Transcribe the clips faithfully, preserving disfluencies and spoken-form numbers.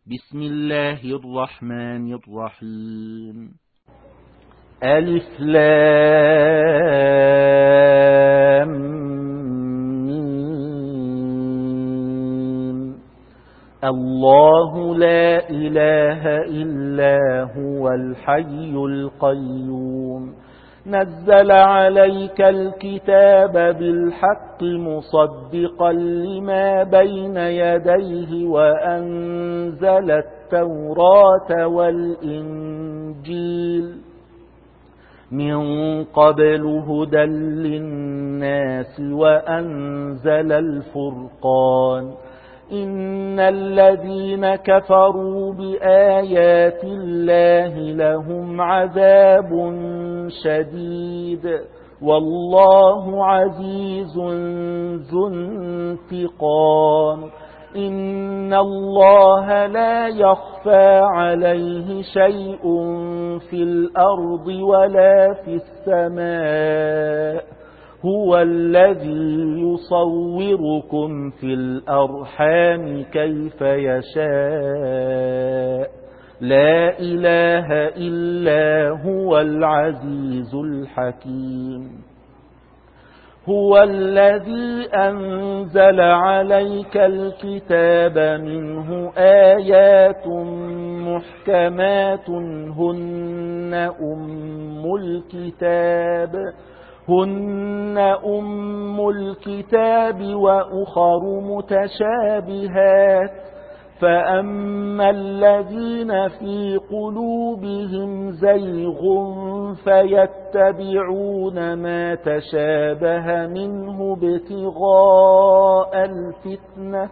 بسم الله الرحمن الرحيم. ألف لام ميم. الله لا إله إلا هو الحي القيوم نزل عليك الكتاب بالحق مصدقا لما بين يديه وأنزل التوراة والإنجيل من قبل هدى للناس وأنزل الفرقان إن الذين كفروا بآيات الله لهم عذاب شديد والله عزيز ذو انتقام إن الله لا يخفى عليه شيء في الأرض ولا في السماء هو الذي يصوركم في الأرحام كيف يشاء لا إله إلا هو العزيز الحكيم هو الذي أنزل عليك الكتاب منه آيات محكمات هن أم الكتاب هن أم الكتاب وأخر متشابهات فأما الذين في قلوبهم زيغ فيتبعون ما تشابه منه ابتغاء الفتنة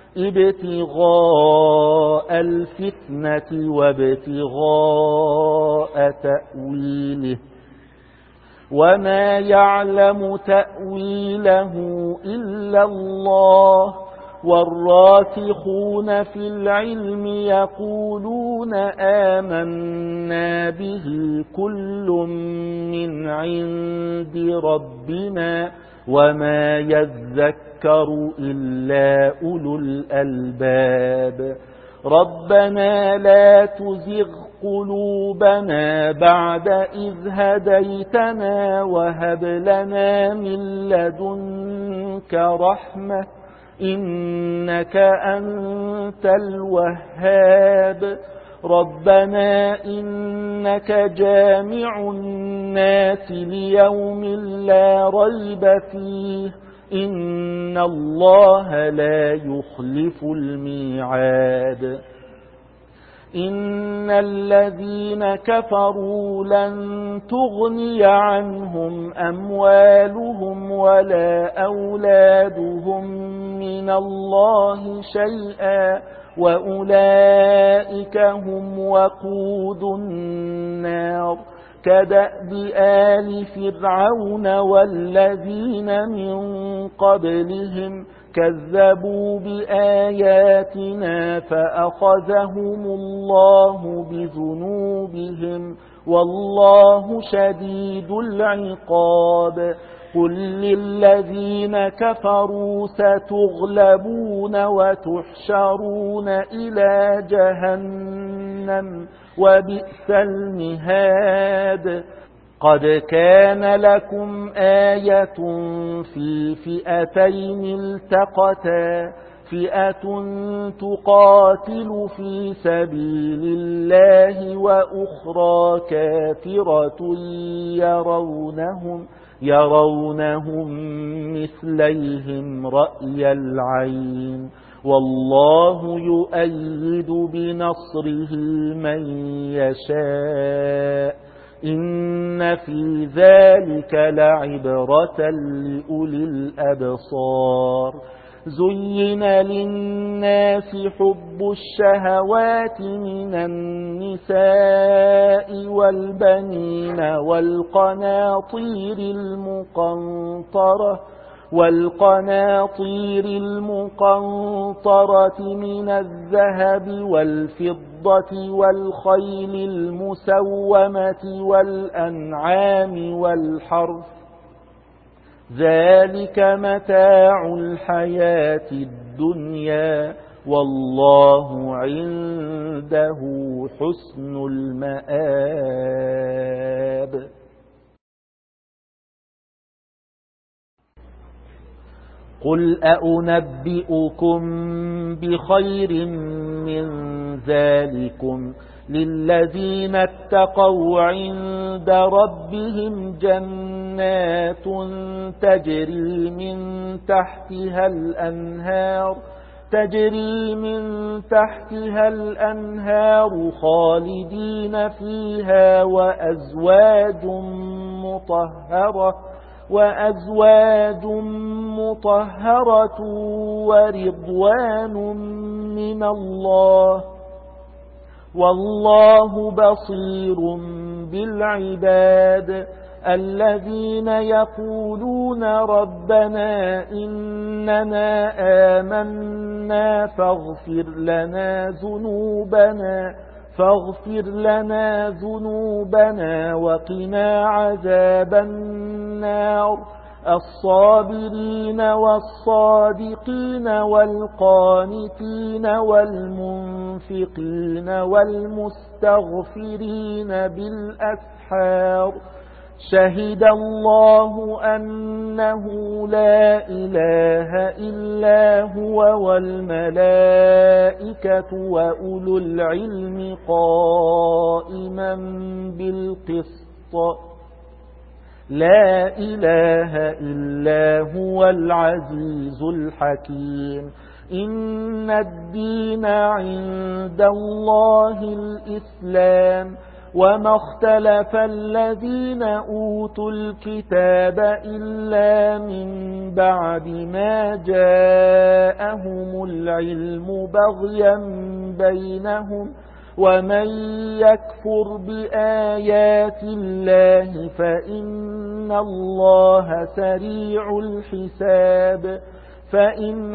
ابتغاء الفتنة وابتغاء تأويله وما يعلم تأويله إلا الله والراسخون في العلم يقولون آمنا به كل من عند ربنا وما يذكر إلا أولو الألباب ربنا لا تزغ قلوبنا بعد إذ هديتنا وهب لنا من لدنك رحمة إنك أنت الوهاب ربنا إنك جامع الناس ليوم لا ريب فيه إن الله لا يخلف الميعاد إن الذين كفروا لن تغني عنهم أموالهم ولا أولادهم من الله شيئا وأولئك هم وقود النار كدأب آل فرعون والذين من قبلهم كذبوا بآياتنا فأخذهم الله بذنوبهم والله شديد العقاب قل للذين كفروا ستغلبون وتحشرون إلى جهنم وبئس المهاد قد كان لكم آية في فئتين التقتا فئة تقاتل في سبيل الله وأخرى كافرة يرونهم يرونهم مثليهم رأي العين والله يؤيد بنصره من يشاء إن في ذلك لعبرة لأولي الأبصار زين للناس حب الشهوات من النساء والبنين والقناطير المقنطرة والقناطير المقنطرة من الذهب والفضة والخيل المسومة والأنعام والحرث ذلك متاع الحياة الدنيا والله عند عنده حسن المآب. قل أأنبئكم بخير من ذلكم للذين اتقوا عند ربهم جنات تجري من تحتها الأنهار تجري من تحتها الأنهار خالدين فيها وأزواج مطهرة وأزواج مطهرة ورضوان من الله والله بصير بالعباد. الذين يقولون ربنا إننا آمنا فاغفر لنا ذنوبنا فاغفر لنا ذنوبنا وقنا عذاب النار الصابرين والصادقين والقانتين والمنفقين والمستغفرين بالأسحار شهد الله أنه لا إله إلا هو والملائكة وأولو العلم قائما بالقسط لا إله إلا هو العزيز الحكيم. إن الدين عند الله الإسلام وما اختلف الذين أوتوا الكتاب إلا من بعد ما جاءهم العلم بغيا بينهم ومن يكفر بآيات الله فإن الله سريع الحساب. فإن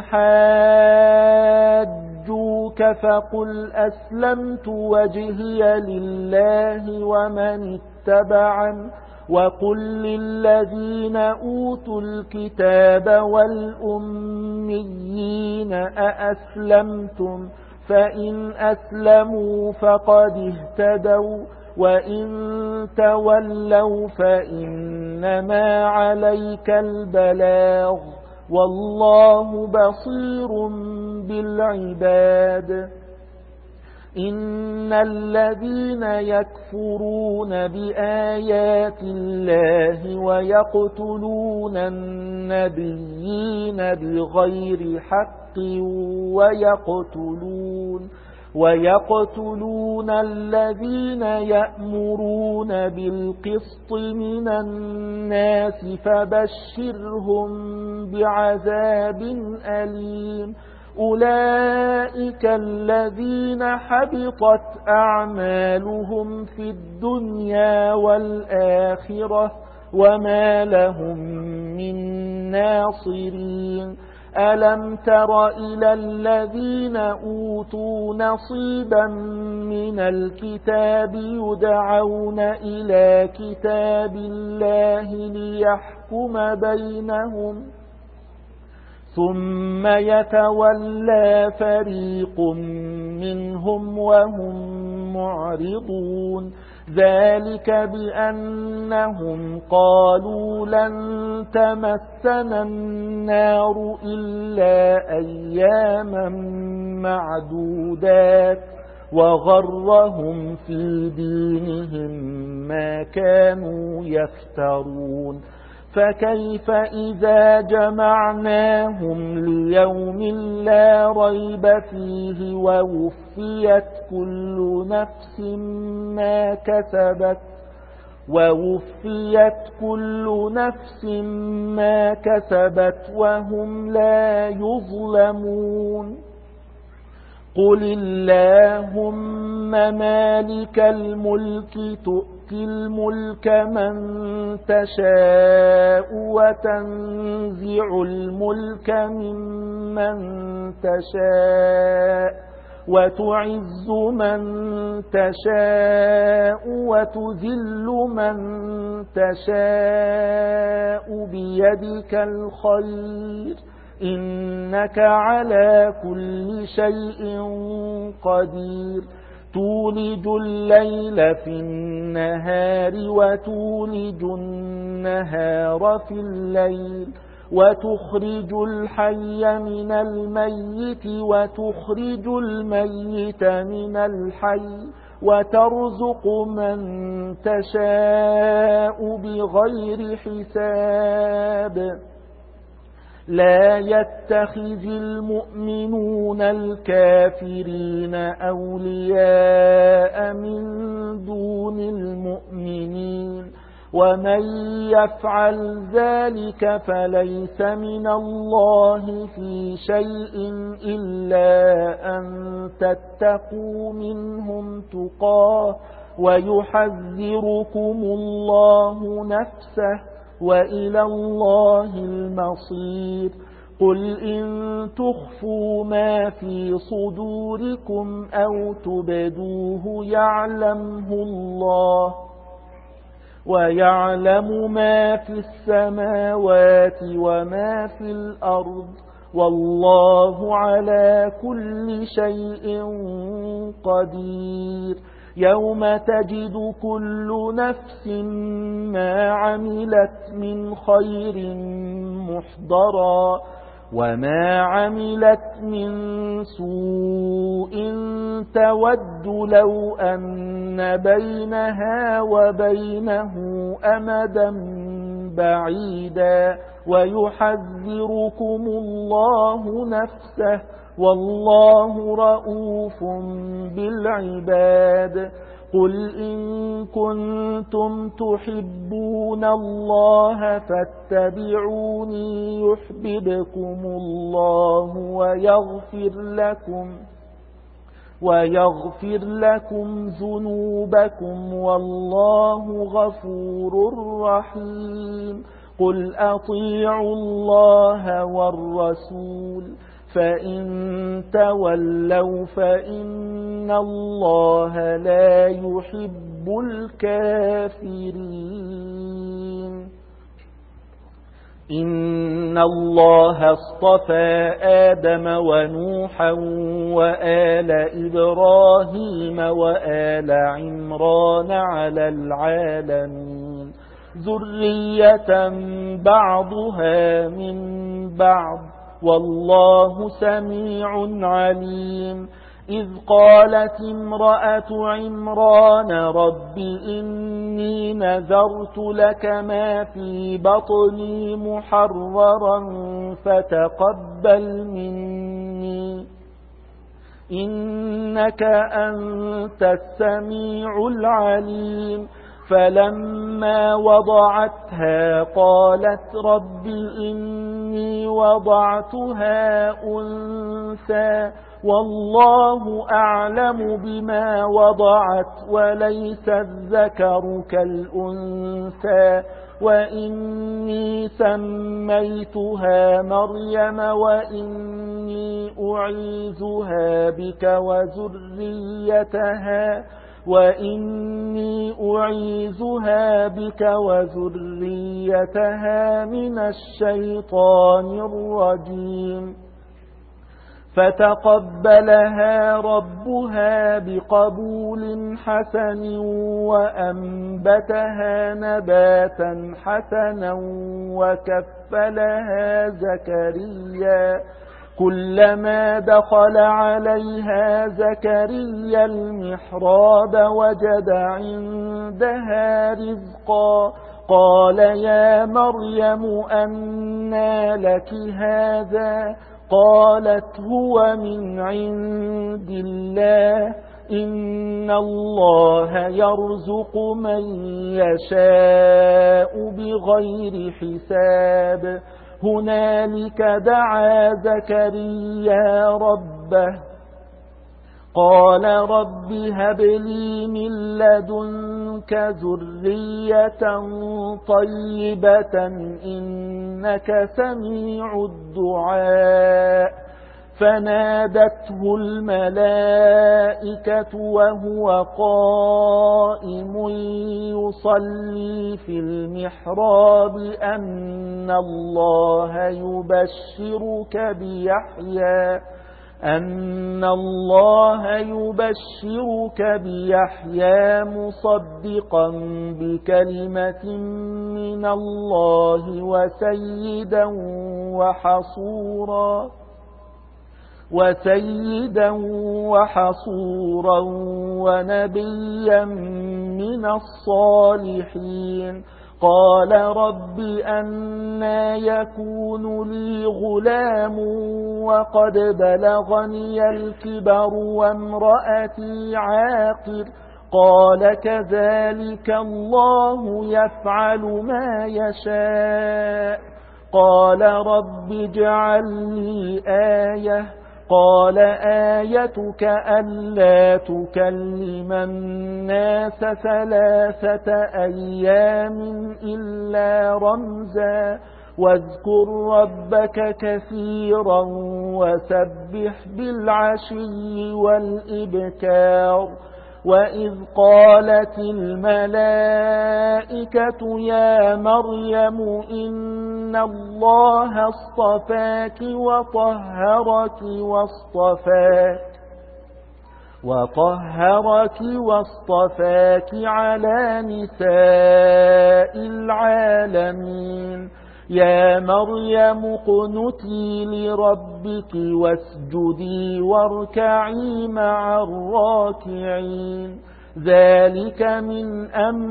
حاجوك فقل أسلمت وجهي لله ومن اتبعن وقل للذين أوتوا الكتاب والأميين أأسلمتم فإن أسلموا فقد اهتدوا وإن تولوا فإنما عليك البلاغ والله بصير بالعباد. إن الذين يكفرون بآيات الله ويقتلون النبيين بغير حق ويقتلون ويقتلون الذين يأمرون بالقسط من الناس فبشرهم بعذاب أليم. أولئك الذين حبطت أعمالهم في الدنيا والآخرة وما لهم من ناصرين. ألم تر إلى الذين أوتوا نصيبا من الكتاب يدعون إلى كتاب الله ليحكم بينهم ثم يتولى فريق منهم وهم معرضون. ذلك بأنهم قالوا لن تمسنا النار إلا أياما معدودات وغرهم في دينهم ما كانوا يفترون. فكيف إذا جمعناهم ليوم لا ريب فيه ووفيت كل نفس ما كسبت ووفيت كل نفس ما كسبت وهم لا يظلمون. قل اللهم مالك الملك تؤتي الملك من تشاء وتنزع الملك ممن تشاء وتعز من تشاء وتذل من تشاء بيدك الخير إنك على كل شيء قدير. تولج الليل في النهار وتولج النهار في الليل وتخرج الحي من الميت وتخرج الميت من الحي وترزق من تشاء بغير حساب لا يتخذ المؤمنون الكافرين أولياء من دون المؤمنين ومن يفعل ذلك فليس من الله في شيء إلا أن تتقوا منهم تقاه ويحذركم الله نفسه وإلى الله المصير قل إن تخفوا ما في صدوركم أو تبدوه يعلمه الله ويعلم ما في السماوات وما في الأرض والله على كل شيء قدير يوم تجد كل نفس ما عملت من خير محضرا وما عملت من سوء تود لو أن بينها وبينه أمدا بعيدا ويحذركم الله نفسه والله رؤوف بالعباد قل إن كنتم تحبون الله فاتبعوني يحببكم الله ويغفر لكم ويغفر لكم ذنوبكم والله غفور رحيم قل أطيعوا الله والرسول فإن تولوا فإن الله لا يحب الكافرين إن الله اصطفى آدم ونوحا وآل إبراهيم وآل عمران على العالمين ذرية بعضها من بعض والله سميع عليم إذ قالت امرأة عمران رب إني نذرت لك ما في بطني محررا فتقبل مني إنك أنت السميع العليم فلما وضعتها قالت رب إني وضعتها أنثى والله أعلم بما وضعت وليس الذكر كالأنثى وإني سميتها مريم وإني أعيذها بك وذريتها وإني أعيذها بك وذريتها من الشيطان الرجيم فتقبلها ربها بقبول حسن وأنبتها نباتا حسنا وكفلها زكريا كلما دخل عليها زكريا المحراب وجد عندها رزقا قال يا مريم أنى لك هذا قالت هو من عند الله إن الله يرزق من يشاء بغير حساب هنالك دعا زكريا ربه قال رب هب لي من لدنك ذرية طيبة إنك سميع الدعاء فنادته الملائكة وهو قائم يصلي في المحراب أن الله يبشرك بيحيى أن الله يبشرك بيحيى مصدقا بكلمة من الله وسيدا وحصورا وسيدا وحصورا ونبيا من الصالحين. قال رب أنى يكون لي غلام وقد بلغني الكبر وامرأتي عاقر. قال كذلك الله يفعل ما يشاء. قال رب اجعل لي آية. قال آيتك ألا تكلم الناس ثلاثة أيام إلا رمزا واذكر ربك كثيرا وسبح بالعشي والإبكار. وإذ قالت الملائكة يا مريم إن الله اصطفاك وطهرك واصطفاك وطهرك واصطفاك على نساء العالمين. يا مريم اقنتي لربك واسجدي واركعي مع الراكعين. ذلك من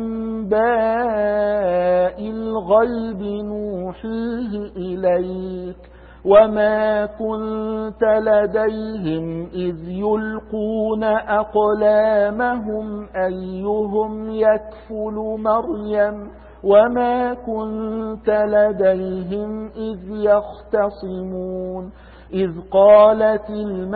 أنباء الغيب نوحيه إليك وما كنت لديهم إذ يلقون أقلامهم أيهم يكفل مريم وما كنت لديهم إذ يختصمون. إذ قالت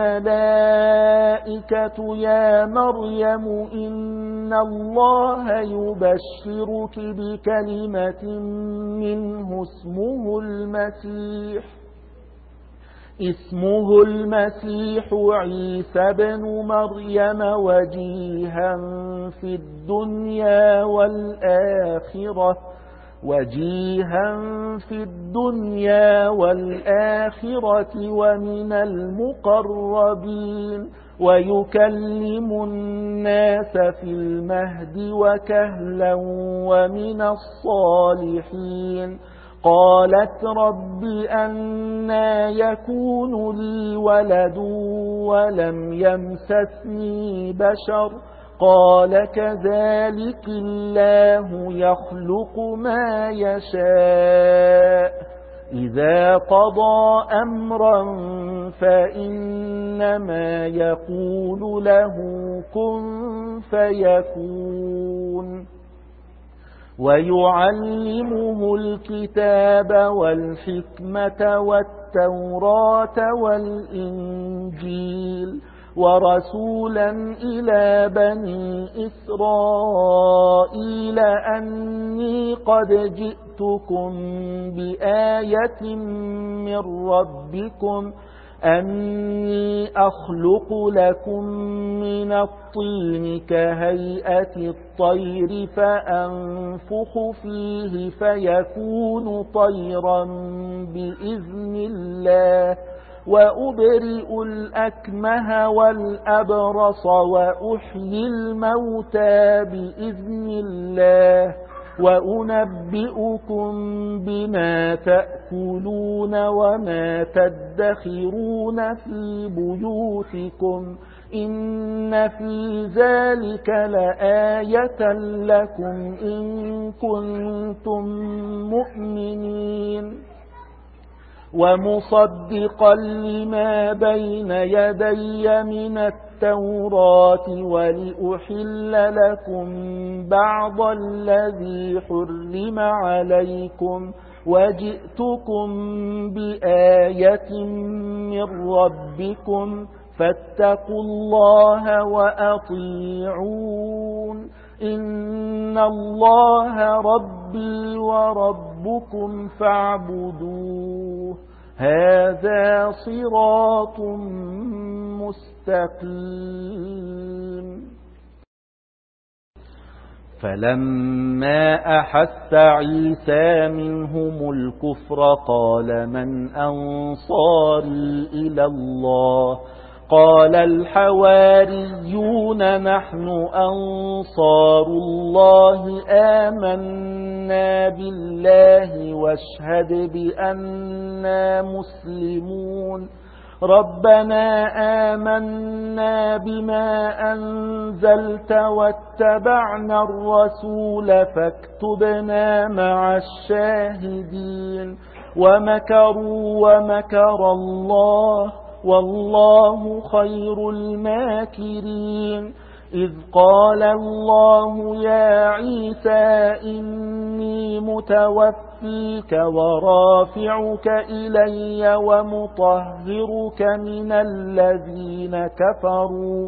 الملائكة يا مريم إن الله يبشرك بكلمة منه اسمه المسيح اسمه المسيح عيسى بن مريم وجيها في الدنيا والآخرة وجيها في الدنيا والآخرة ومن المقربين ويكلم الناس في المهد وكهلا ومن الصالحين. قالت رب أنى يكون لي ولد ولم يمسسني بشر. قال كذلك الله يخلق ما يشاء إذا قضى أمرا فإنما يقول له كن فيكون. ويعلمه الكتاب والحكمة والتوراة والإنجيل ورسولا إلى بني إسرائيل أني قد جئتكم بآية من ربكم أني أخلق لكم من الطين كهيئة الطير فأنفخ فيه فيكون طيرا بإذن الله وأبرئ الأكمه والأبرص وأحيي الموتى بإذن الله وأنبئكم بما تأكلون وما تدخرون في بيوتكم إن في ذلك لآية لكم إن كنتم مؤمنين. ومصدقا لما بين يدي من التوراة ولأحل لكم بعض الذي حرم عليكم وجئتكم بآية من ربكم فاتقوا الله وأطيعون إن الله ربي وربكم فاعبدوه هذا صراط مستقيم. فلما أحس عيسى منهم الكفر قال من أنصاري إلى الله قال الحواريون نحن أنصار الله آمنا بالله واشهد بأننا مسلمون ربنا آمنا بما أنزلت واتبعنا الرسول فاكتبنا مع الشاهدين ومكروا ومكر الله والله خير الماكرين إذ قال الله يا عيسى إني متوفيك ورافعك إلي ومطهرك من الذين كفروا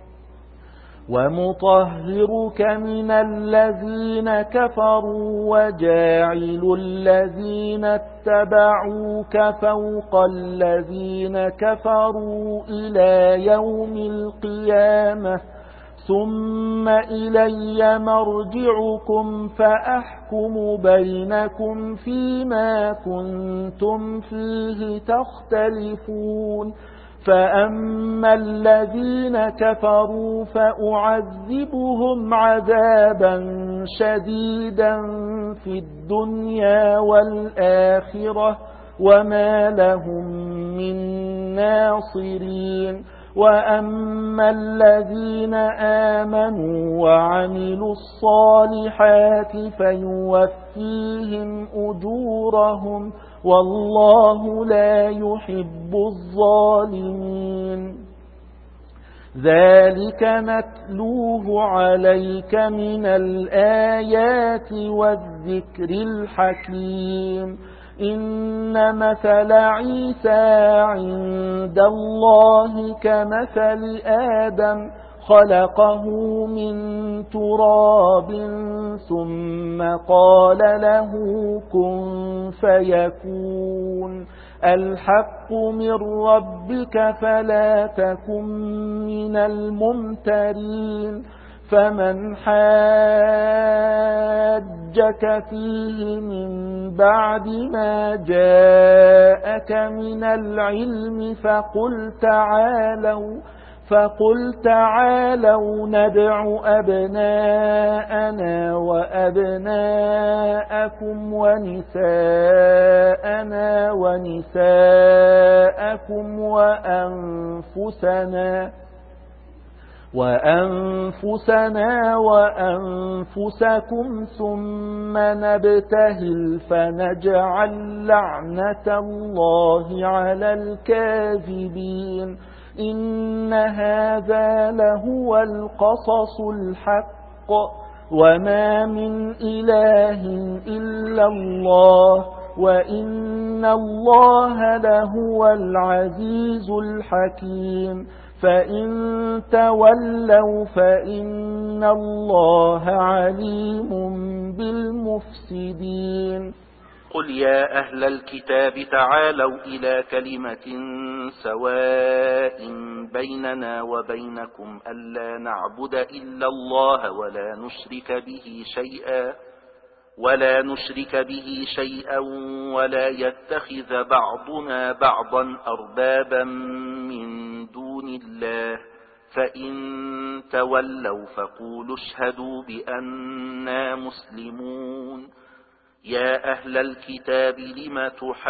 ومطهرك من الذين كفروا وجاعل الذين اتبعوك فوق الذين كفروا إلى يوم القيامة ثم إلي مرجعكم فأحكم بينكم فيما كنتم فيه تختلفون فأما الذين كفروا فأعذبهم عذابا شديدا في الدنيا والآخرة وما لهم من ناصرين وأما الذين آمنوا وعملوا الصالحات فيوفيهم أجورهم والله لا يحب الظالمين ذلك نتلوه عليك من الآيات والذكر الحكيم إن مثل عيسى عند الله كمثل آدم خلقه من تراب ثم قال له كن فيكون الحق من ربك فلا تكن من الممترين فمن حاجك فيه من بعد ما جاءك من العلم فقل تعالوا فقل تعالوا ندع أبناءنا وأبناءكم ونساءنا ونساءكم وأنفسنا وأنفسنا وأنفسكم ثم نبتهل فنجعل لعنة الله على الكاذبين إن هذا لهو القصص الحق وما من إله إلا الله وإن الله لهو العزيز الحكيم فإن تولوا فإن الله عليم بالمفسدين قل يا أهل الكتاب تعالوا إلى كلمة سواء بيننا وبينكم ألا نعبد إلا الله ولا نشرك به شيئا ولا نشرك به شيئا ولا يتخذ بعضنا بعضا أربابا من دون الله فإن تولوا فقولوا اشهدوا بأننا مسلمون يا أهل الكتاب لم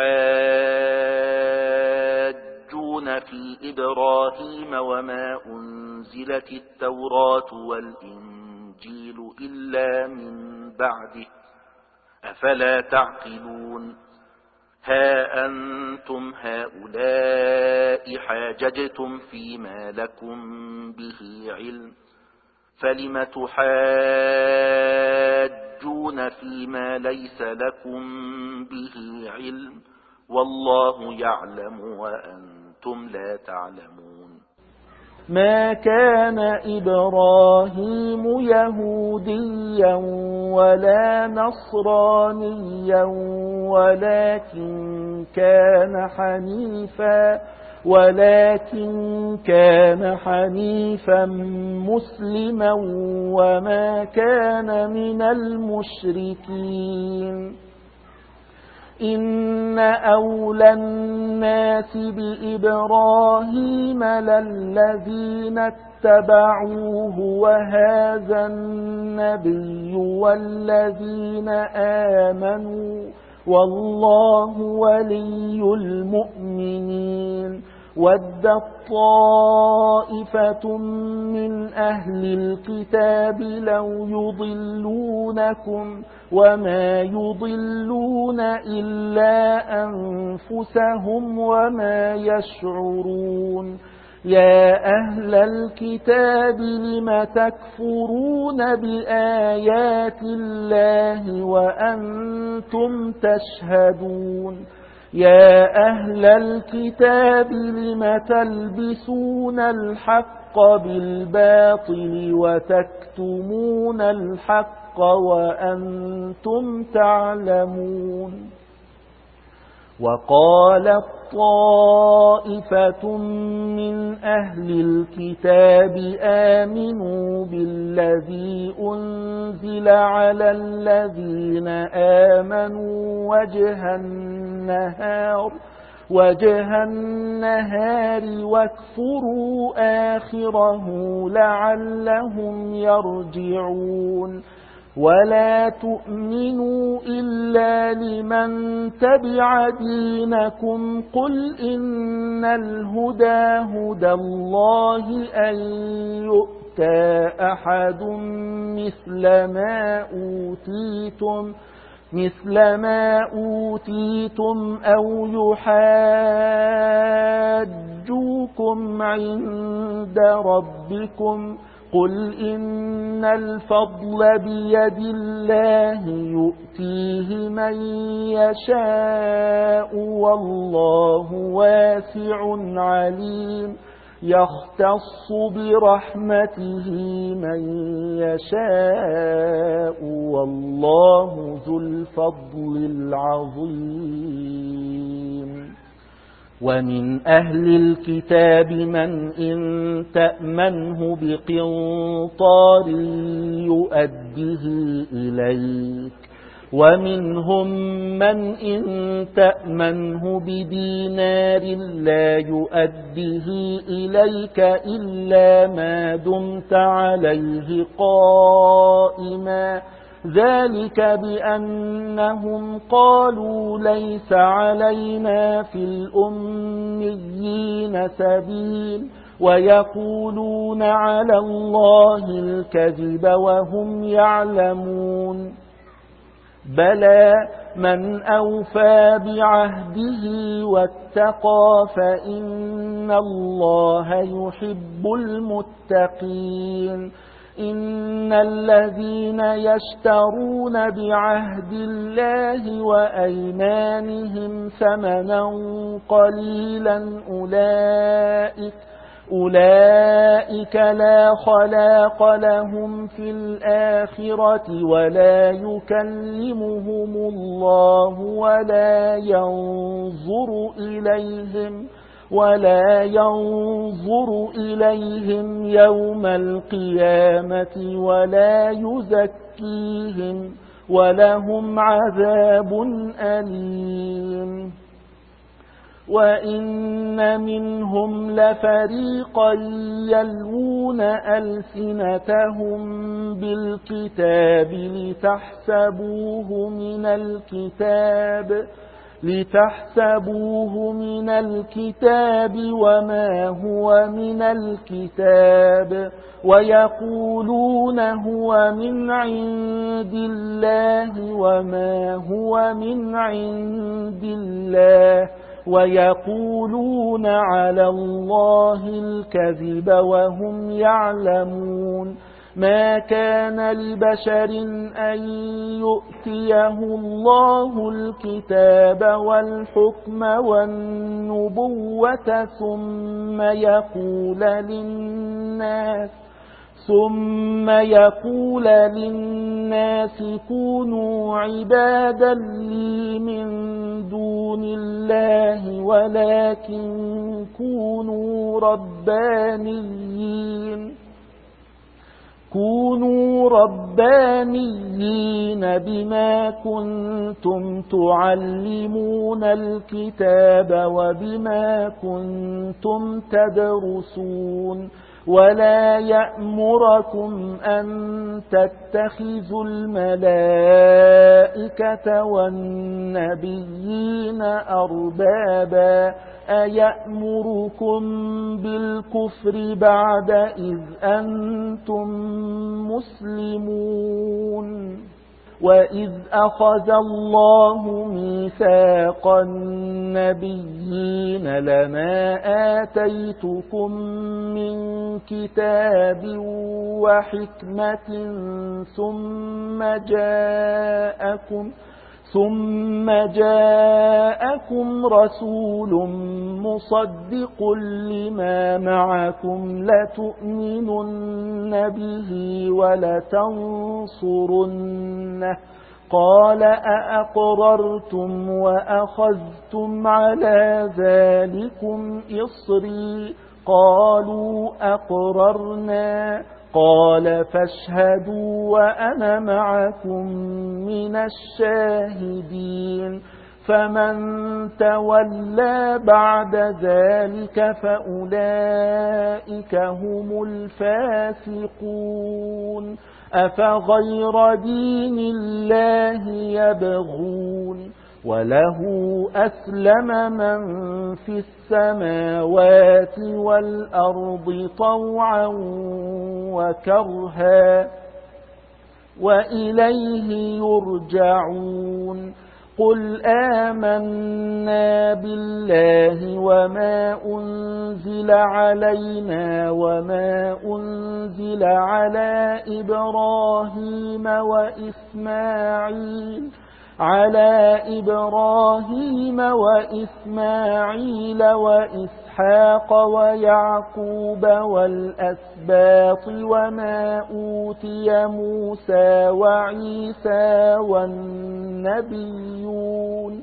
تحاجون في إبراهيم وما أنزلت التوراة والإنجيل إلا من بعده أفلا تعقلون ها أنتم هؤلاء حاججتم فيما لكم به علم فلم تحاجون فيما ليس لكم به علم والله يعلم وأنتم لا تعلمون ما كان إبراهيم يهوديا ولا نصرانيا ولكن كان حنيفا ولكن كان حنيفا مسلما وما كان من المشركين. إن أولى الناس بإبراهيم للذين اتبعوه وهذا النبي والذين آمنوا والله ولي المؤمنين. ودت طائفة من أهل الكتاب لو يضلونكم وما يضلون إلا أنفسهم وما يشعرون. يا أهل الكتاب لم تكفرون بآيات الله وأنتم تشهدون. يا أهل الكتاب لم تلبسون الحق بالباطل وتكتمون الحق وأنتم تعلمون. وقالت طائفة من أهل الكتاب آمنوا بالذي أنزل على الذين آمنوا وجه النهار وجه النهار واكفروا آخره لعلهم يرجعون. ولا تؤمنوا إلا لمن تبع دينكم قل إن الهدى هدى الله أن يؤتى أحد مثل ما أوتيتم مثل ما أوتيتم أو يحاجوكم عند ربكم قل إن الفضل بيد الله يؤتيه من يشاء والله واسع عليم. يختص برحمته من يشاء والله ذو الفضل العظيم. ومن أهل الكتاب من إن تأمنه بقنطار يؤده إليك ومنهم من إن تأمنه بدينار لا يؤده إليك إلا ما دمت عليه قائما ذلك بأنهم قالوا ليس علينا في الأميين سبيل ويقولون على الله الكذب وهم يعلمون. بلى من أوفى بعهده واتقى فإن الله يحب المتقين. إن الذين يشترون بعهد الله وأيمانهم ثمنا قليلا أولئك أولئك لا خلاق لهم في الآخرة ولا يكلمهم الله ولا ينظر إليهم ولا ينظر إليهم يوم القيامة ولا يزكيهم ولهم عذاب أليم. وإن منهم لفريقا يلوون ألسنتهم بالكتاب لتحسبوه من الكتاب لتحسبوه من الكتاب وما هو من الكتاب ويقولون هو من عند الله وما هو من عند الله ويقولون على الله الكذب وهم يعلمون. ما كان لبشر أن يؤتيه الله الكتاب والحكم والنبوة ثم يقول للناس ثم يقول للناس كونوا عبادا لي من دون الله ولكن كونوا ربانيين كونوا ربانيين بما كنتم تعلمون الكتاب وبما كنتم تدرسون ولا يأمركم أن تتخذوا الملائكة والنبيين أربابا أيأمركم بالكفر بعد إذ أنتم مسلمون وإذ أخذ الله ميثاق النبيين لما آتيتكم من كتاب وحكمة ثم جاءكم ثم جاءكم رسول مصدق لما معكم لتؤمنن به ولتنصرنه قال أأقررتم وأخذتم على ذلكم إصري قالوا أقررنا قال فاشهدوا وأنا معكم من الشاهدين فمن تولى بعد ذلك فأولئك هم الفاسقون أفغير دين الله يبغون وله أسلم من في السماوات والأرض طوعا وكرها وإليه يرجعون قل آمنا بالله وما أنزل علينا وما أنزل على إبراهيم وإسماعيل على إبراهيم وإسماعيل وإسحاق ويعقوب والأسباط وما أوتي موسى وعيسى والنبيون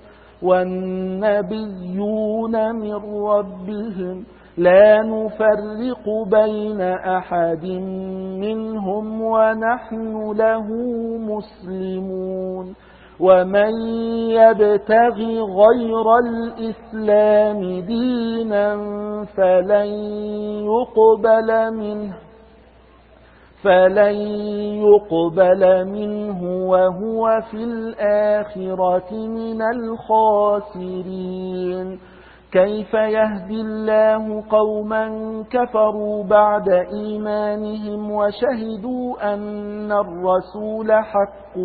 والنبيون من ربهم لا نفرق بين أحد منهم ونحن له مسلمون ومن يبتغي غير الإسلام دينا فلن يقبل منه فلن يقبل منه وهو في الآخرة من الخاسرين كيف يهدي الله قوما كفروا بعد إيمانهم وشهدوا أن الرسول حق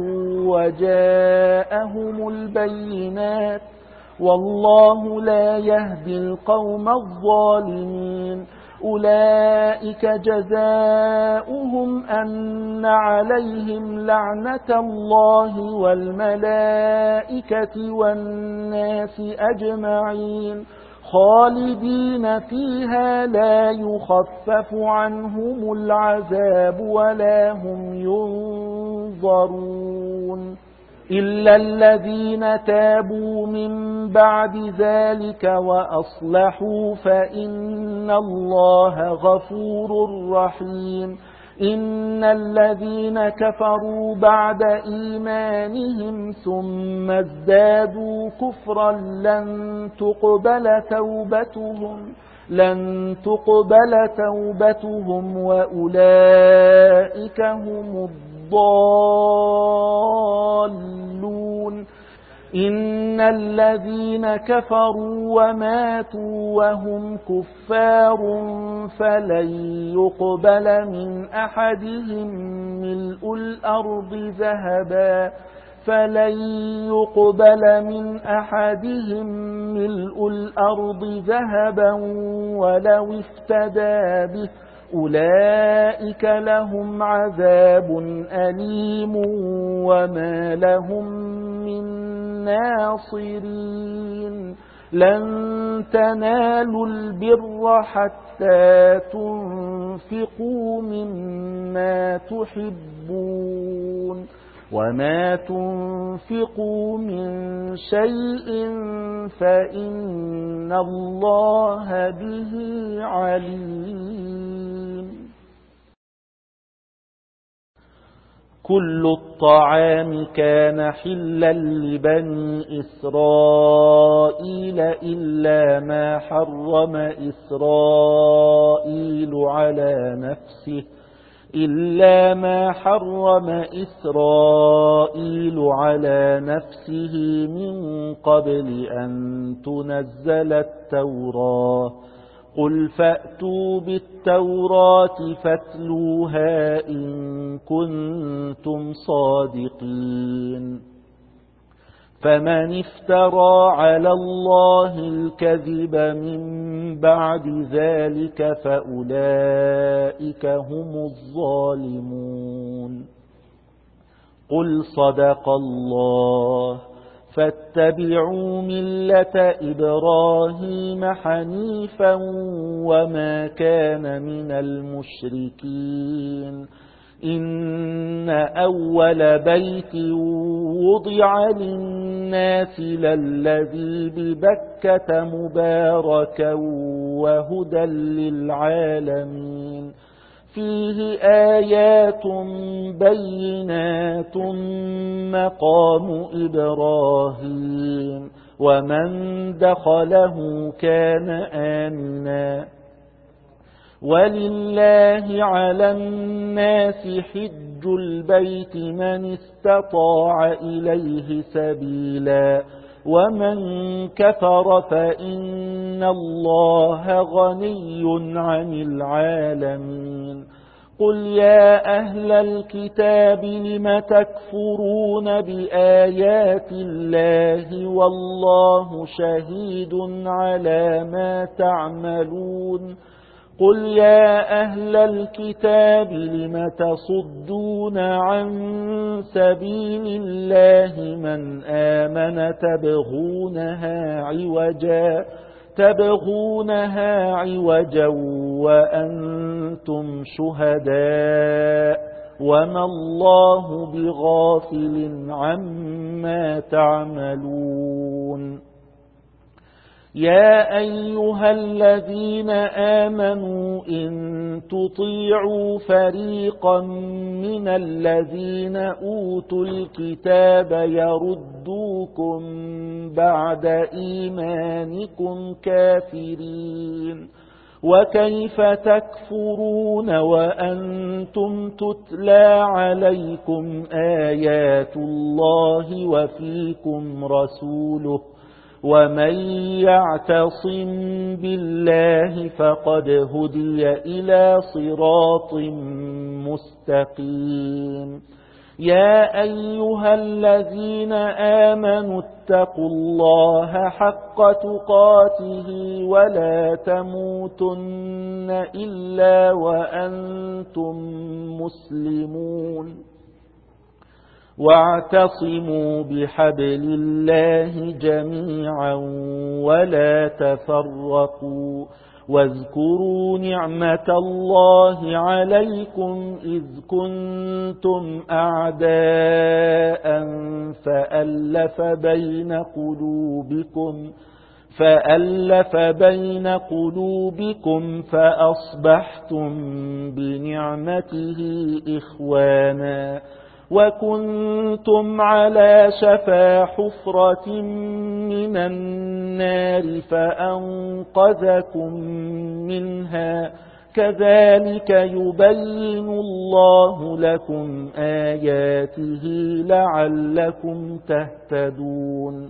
وجاءهم البينات والله لا يهدي القوم الظالمين أولئك جزاؤهم أن عليهم لعنة الله والملائكة والناس أجمعين خالدين فيها لا يخفف عنهم العذاب ولا هم ينظرون إلا الذين تابوا من بعد ذلك وأصلحوا فإن الله غفور رحيم إن الذين كفروا بعد إيمانهم ثم ازدادوا كفرا لن تقبل توبتهم لن تقبل توبتهم وأولئك هم الضالون إن الذين كفروا وماتوا وهم كفار فلن يقبل من أحدهم ملء الأرض ذهبا فلن يقبل من أحدهم ملء الأرض ذهبا ولو افتدى به أولئك لهم عذاب أليم وما لهم من ناصرين لن تنالوا البر حتى تنفقوا مما تحبون وما تنفقوا من شيء فإن الله به عليم. كل الطعام كان حلا لبني إسرائيل إلا ما حرم إسرائيل على نفسه إلا ما حرم إسرائيل على نفسه من قبل أن تنزل التوراة قل فأتوا بالتوراة فاتلوها إن كنتم صادقين فمن افترى على الله الكذب من بعد ذلك فأولئك هم الظالمون. قل صدق الله فاتبعوا ملة إبراهيم حنيفا وما كان من المشركين إن أول بيت وضع للناس للذي ببكة مباركا وهدى للعالمين فيه آيات بينات مقام إبراهيم ومن دخله كان آمنا ولله على الناس حج البيت من استطاع إليه سبيلا ومن كفر فإن الله غني عن العالمين. قل يا أهل الكتاب لم تكفرون بآيات الله والله شهيد على ما تعملون قل يا أهل الكتاب لم تصدون عن سبيل الله من آمن تبغونها عوجا تبغونها عوجا وأنتم شهداء وما الله بغافل عما تعملون. يا أيها الذين آمنوا إن تطيعوا فريقا من الذين أوتوا الكتاب يردوكم بعد إيمانكم كافرين وكيف تكفرون وأنتم تتلى عليكم آيات الله وفيكم رسوله ومن يعتصم بالله فقد هدي إلى صراط مستقيم. يا أيها الذين آمنوا اتقوا الله حق تقاته ولا تموتن إلا وأنتم مسلمون واعتصموا بحبل الله جميعا ولا تفرقوا واذكروا نعمة الله عليكم إذ كنتم أعداء فألف بين قلوبكم فألف بين قلوبكم فأصبحتم بنعمته إخوانا وكنتم على شفا حفرة من النار فأنقذكم منها كذلك يبين الله لكم آياته لعلكم تهتدون.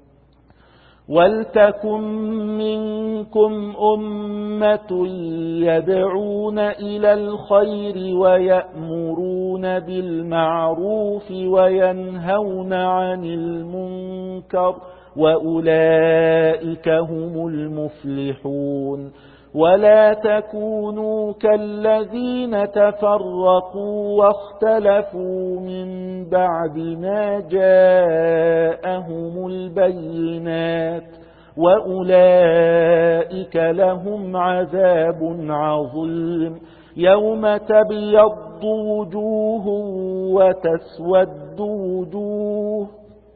ولتكن منكم أمة يدعون إلى الخير ويأمرون بالمعروف وينهون عن المنكر وأولئك هم المفلحون. ولا تكونوا كالذين تفرقوا واختلفوا من بعد ما جاءهم البينات وأولئك لهم عذاب عظيم. يوم تبيض وجوه وتسود وجوه،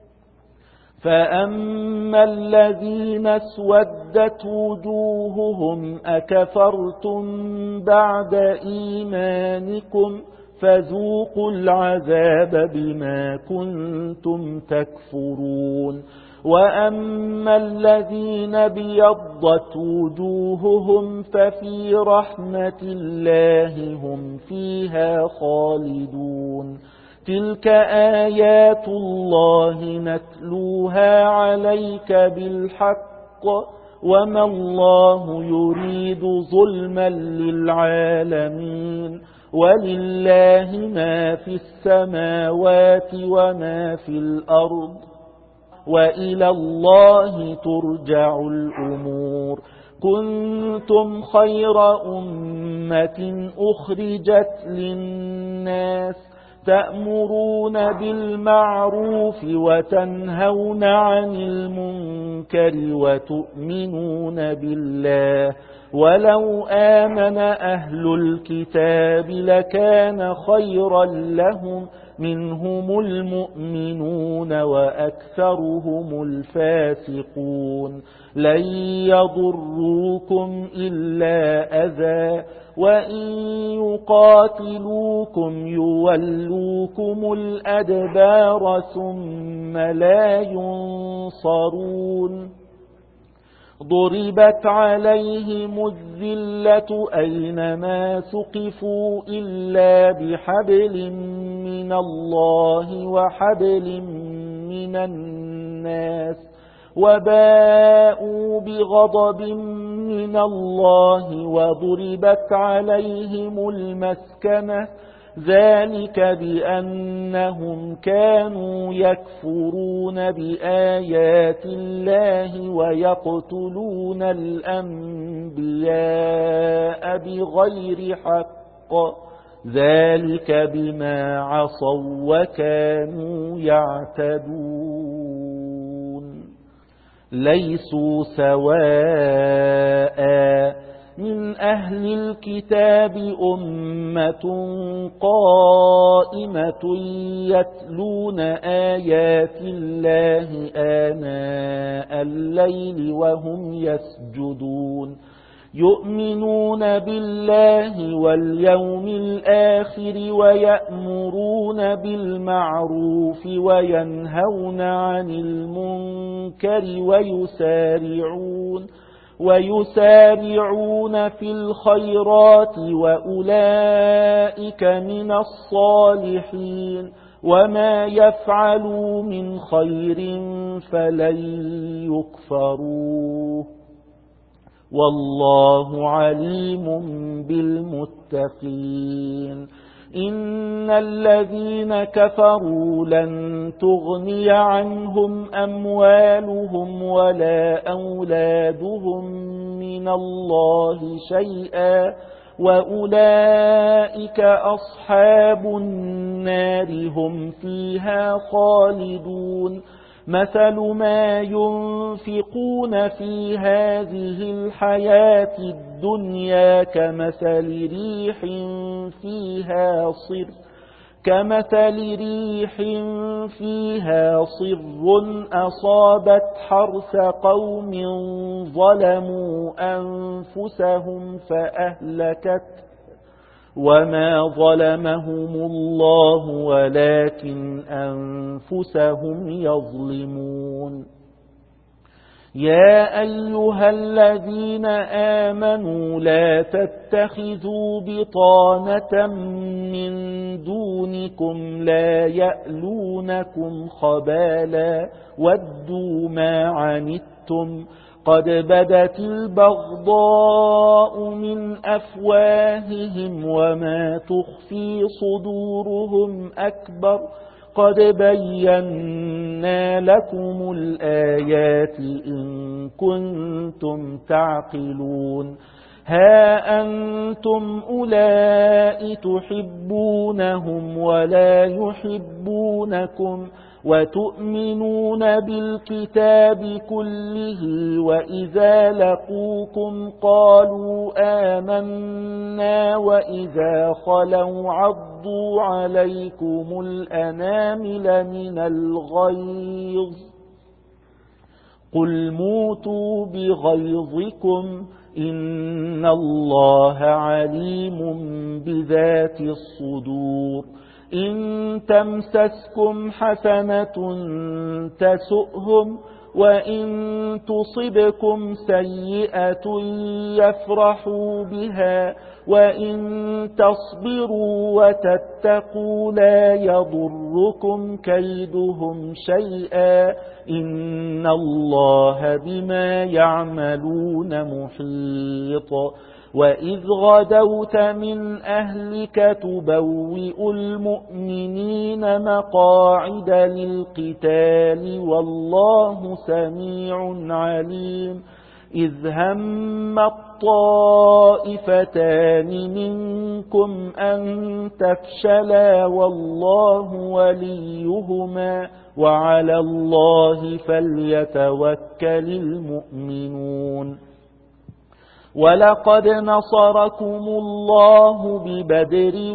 فأما الذين اسودت وجوههم أكفرتم بعد إيمانكم فذوقوا العذاب بما كنتم تكفرون. وأما الذين بيضت وجوههم ففي رحمة الله هم فيها خالدون. تلك آيات الله نتلوها عليك بالحق، وما الله يريد ظلما للعالمين، ولله ما في السماوات وما في الأرض، وإلى الله ترجع الأمور. كنتم خير أمة أخرجت للناس تأمرون بالمعروف وتنهون عن المنكر وتؤمنون بالله، ولو آمن أهل الكتاب لكان خيرا لهم، منهم المؤمنون وأكثرهم الفاسقون. لن يضروكم إلا أذى، وإن يقاتلوكم يولوكم الأدبار ثم لا ينصرون. ضربت عليهم الذلة أينما ثقفوا إلا بحبل من الله وحبل من الناس، وباءوا بغضب من الله وضربت عليهم المسكنة، ذلك بأنهم كانوا يكفرون بآيات الله ويقتلون الأنبياء بغير حق، ذلك بما عصوا وكانوا يعتدون. ليسوا سواء من أهل الكتاب أمة قائمة يتلون آيات الله آناء الليل وهم يسجدون، يؤمنون بالله واليوم الآخر ويأمرون بالمعروف وينهون عن المنكر ويسارعون ويسارعون في الخيرات وأولئك من الصالحين، وما يفعلوا من خير فلن يكفروه، والله عليم بالمتقين. إن الذين كفروا لن تغني عنهم أموالهم ولا أولادهم من الله شيئا، وأولئك أصحاب النار هم فيها خالدون. مثل ما ينفقون في هذه الحياة الدنيا كمثل ريح فيها صر كمثل ريح فيها صر أصابت حرث قوم ظلموا أنفسهم فأهلكته، وما ظلمهم الله ولكن أنفسهم يظلمون. يا أيها الذين آمنوا لا تتخذوا بطانة من دونكم لا يألونكم خبالا ودوا ما عنتم قد بدت البغضاء من أفواههم وما تخفي صدورهم أكبر، قد بينا لكم الآيات إن كنتم تعقلون. ها أنتم أولئك تحبونهم ولا يحبونكم وتؤمنون بالكتاب كله وإذا لقوكم قالوا آمنا وإذا خلوا عضوا عليكم الأنامل من الغيظ قل موتوا بغيظكم إن الله عليم بذات الصدور إن تمسسكم حسنة تسؤهم وإن تصبكم سيئة يفرحوا بها وإن تصبروا وتتقوا لا يضركم كيدهم شيئا إن الله بما يعملون محيط وإذ غدوت من أهلك تبوئ المؤمنين مقاعد للقتال والله سميع عليم إذ هم الطائفتان منكم أن تفشلا والله وليهما وعلى الله فليتوكل المؤمنون ولقد نصركم الله ببدر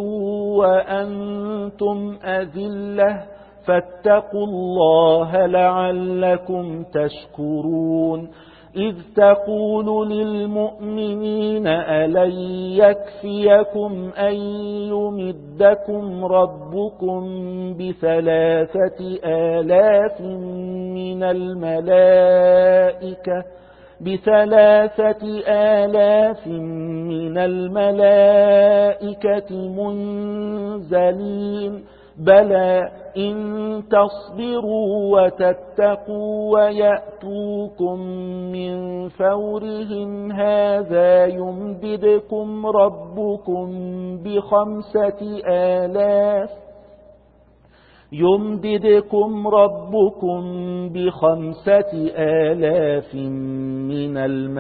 وأنتم أذلة فاتقوا الله لعلكم تشكرون إذ تقول للمؤمنين ألن يكفيكم أن يمدكم ربكم بثلاثة آلاف من الملائكة بثلاثة آلاف من الملائكة منزلين بلى إن تصبروا وتتقوا ويأتوكم من فورهم هذا يمددكم ربكم بخمسة آلاف يمددكم ربكم بخمسة آلاف من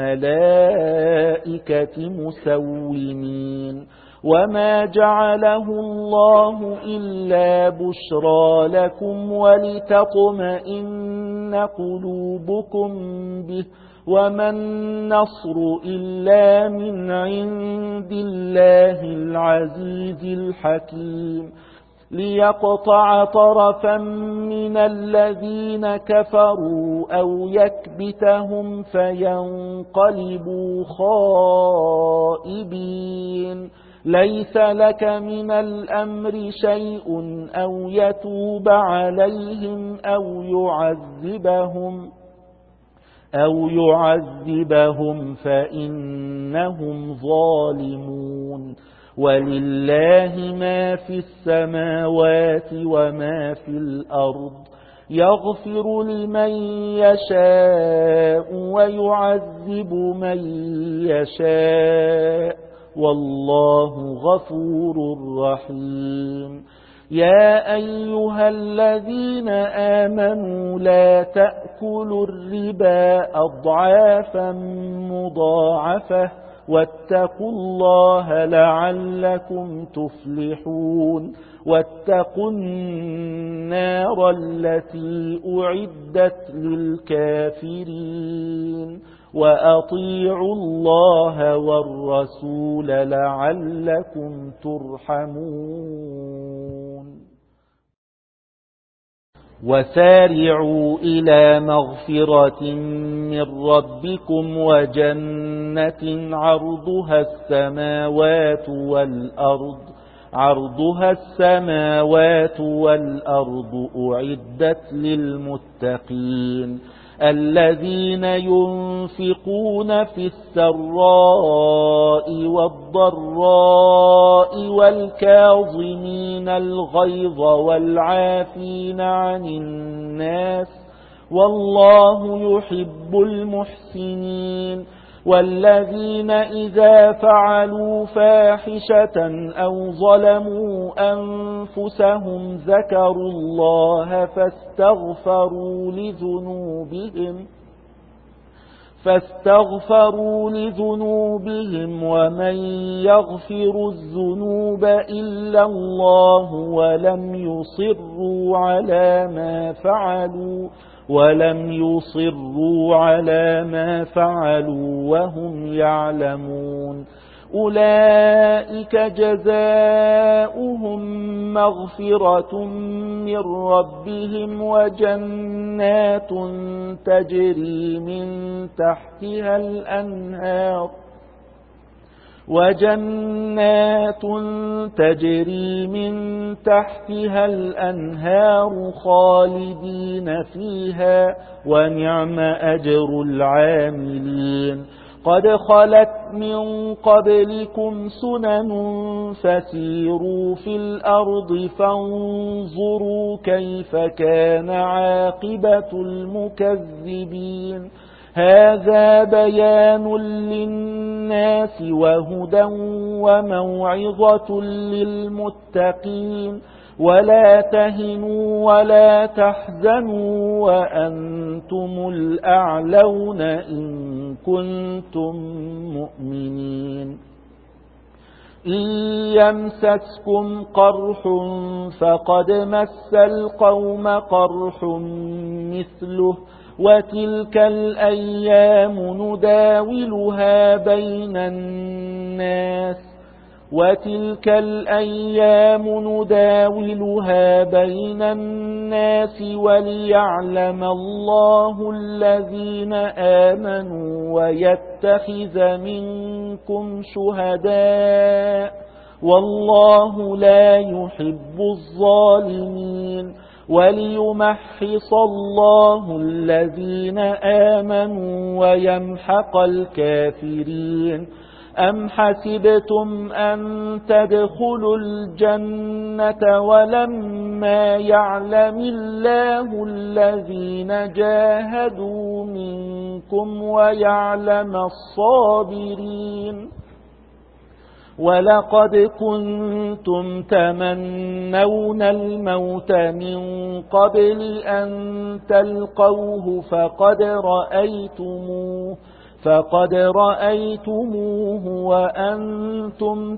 الملائكة مسومين وما جعله الله إلا بشرى لكم ولتطمئن قلوبكم به وما النصر إلا من عند الله العزيز الحكيم ليقطع طرفا من الذين كفروا أو يكبتهم فينقلبوا خائبين ليس لك من الأمر شيء أو يتوب عليهم أو يعذبهم أو يعذبهم فإنهم ظالمون ولله ما في السماوات وما في الأرض يغفر لمن يشاء ويعذب من يشاء والله غفور رحيم يا أيها الذين آمنوا لا تأكلوا الربا أضعافا مضاعفة واتقوا الله لعلكم تفلحون واتقوا النار التي أعدت للكافرين وأطيعوا الله والرسول لعلكم ترحمون وسارعوا إلى مغفرة من ربكم وجنة عرضها السماوات والأرض عرضها السماوات والأرض أعدت للمتقين الذين ينفقون في السراء والضراء والكاظمين الغيظ والعافين عن الناس والله يحب المحسنين والذين إذا فعلوا فاحشة أو ظلموا أنفسهم ذكروا الله فاستغفروا لذنوبهم فاستغفروا لذنوبهم ومن يغفر الذنوب إلا الله ولم يصروا على ما فعلوا ولم يصروا على ما فعلوا وهم يعلمون أولئك جزاؤهم مغفرة من ربهم وجنات تجري من تحتها الأنهار وجنات تجري من تحتها الأنهار خالدين فيها ونعم أجر العاملين قد خلت من قبلكم سنن فسيروا في الأرض فانظروا كيف كان عاقبة المكذبين هذا بيان للناس وهدى وموعظة للمتقين ولا تهنوا ولا تحزنوا وأنتم الأعلون إن كنتم مؤمنين إن يمسسكم قرح فقد مس القوم قرح مثله وتلك الأيام نداولها بين الناس وتلك الأيام نداولها بين الناس وليعلم الله الذين آمنوا ويتخذ منكم شهداء والله لا يحب الظالمين وليمحص الله الذين آمنوا ويمحق الكافرين أم حسبتم أن تدخلوا الجنة ولما يعلم الله الذين جاهدوا منكم ويعلم الصابرين ولقد كنتم تمنون الموت من قبل أن تلقوه فقد رأيتموه فقد رأيتموه وأنتم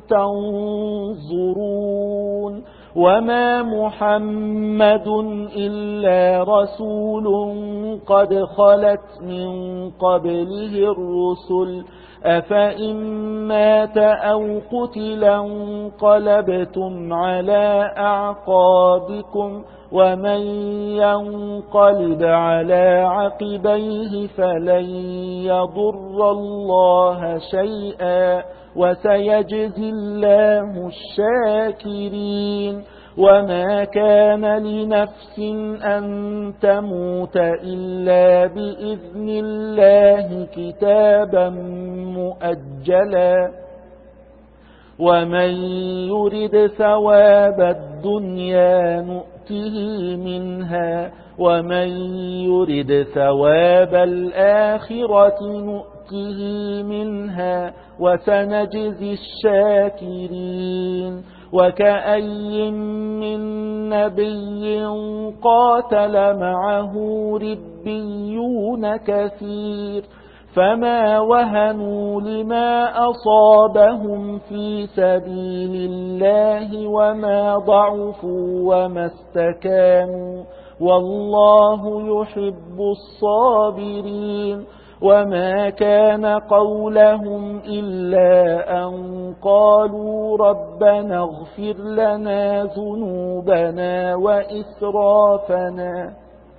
تنظرون وما محمد إلا رسول قد خلت من قبله الرسل أفإن مات أو قتلا انقلبتم على أعقابكم ومن ينقلب على عقبيه فلن يضر الله شيئا وسيجزي الله الشاكرين وما كان لنفس أن تموت إلا بإذن الله كتابا مؤجلا ومن يرد ثواب الدنيا نؤته منها ومن يرد ثواب الآخرة نؤته منها وسنجزي الشاكرين وكأي من نبي قاتل معه ربيون كثير فما وهنوا لما أصابهم في سبيل الله وما ضعفوا وما استكانوا والله يحب الصابرين وما كان قولهم إلا أن قالوا ربنا اغفر لنا ذنوبنا وإسرافنا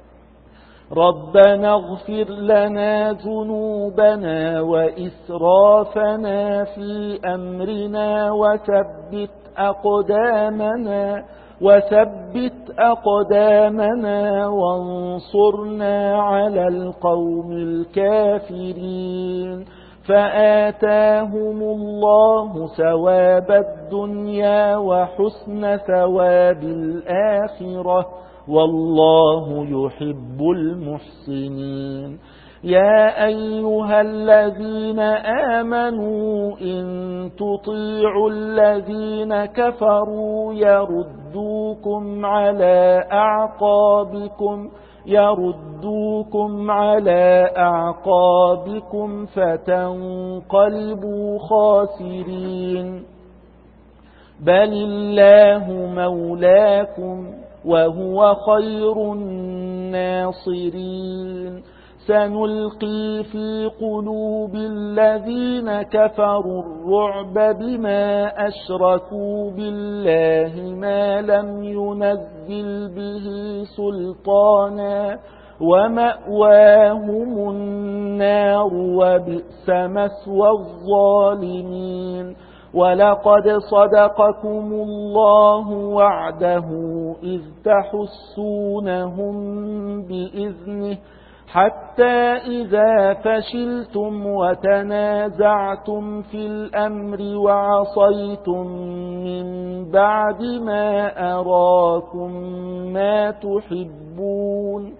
ربنا اغفر لنا ذنوبنا وإسرافنا في أمرنا وثبت أقدامنا وثبت أقدامنا وانصرنا على القوم الكافرين فآتاهم الله ثواب الدنيا وحسن ثواب الآخرة والله يحب المحسنين يا أيها الذين آمنوا إن تطيعوا الذين كفروا يردوكم على أعقابكم يردوكم على أعقابكم فتنقلبوا خاسرين. بل الله مولاكم وهو خير الناصرين. سنلقي في قلوب الذين كفروا الرعب بما أشركوا بالله ما لم ينزل به سلطانا ومأواهم النار وبئس مثوى الظالمين. ولقد صدقكم الله وعده إذ تحسونهم بإذنه حتى إذا فشلتم وتنازعتم في الأمر وعصيتم من بعد ما أراكم ما تحبون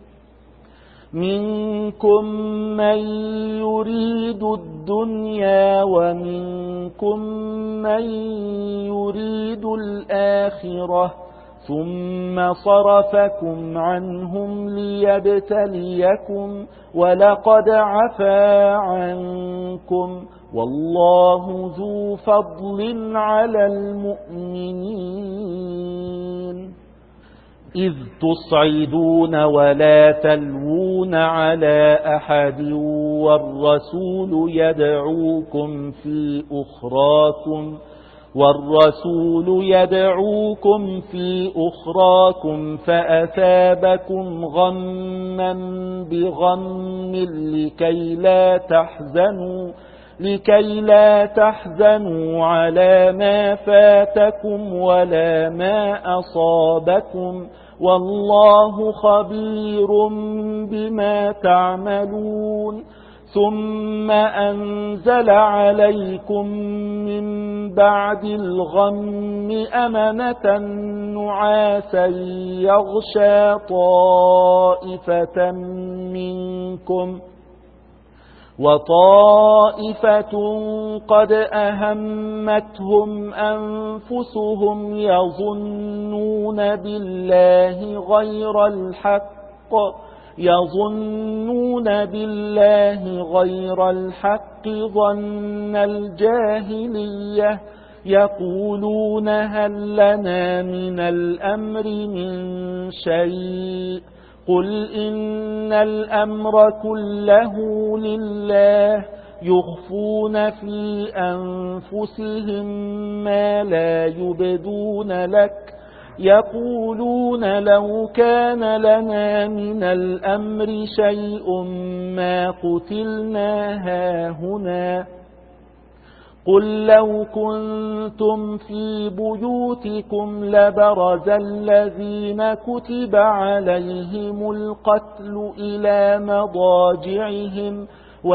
منكم من يريد الدنيا ومنكم من يريد الآخرة ثم صرفكم عنهم ليبتليكم ولقد عفا عنكم والله ذو فضل على المؤمنين. إذ تصعدون ولا تلوون على أحد والرسول يدعوكم في أخراكم والرسول يدعوكم في أخراكم فأثابكم غما بغم لكي لا تحزنوا لكي لا تحزنوا على ما فاتكم ولا ما أصابكم والله خبير بما تعملون. ثم أنزل عليكم من بعد الغم أمنة نعاسا يغشى طائفة منكم وطائفة قد أهمتهم أنفسهم يظنون بالله غير الحق يظنون بالله غير الحق ظن الجاهلية يقولون هل لنا من الأمر من شيء قل إن الأمر كله لله يخفون في أنفسهم ما لا يبدون لك يقولون لو كان لنا من الأمر شيء ما قتلنا هاهنا قل لو كنتم في بيوتكم لبرز الذين كتب عليهم القتل إلى مضاجعهم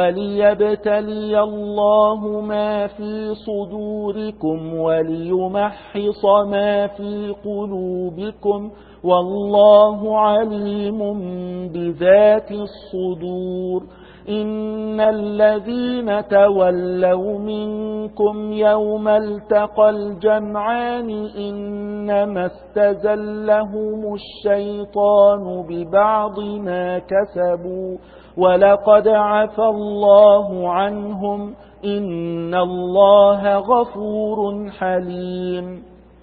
وليبتلي الله ما في صدوركم وليمحص ما في قلوبكم والله عليم بذات الصدور. إن الذين تولوا منكم يوم التقى الجمعان إنما استزلهم الشيطان ببعض ما كسبوا ولقد عفى الله عنهم إن الله غفور حليم.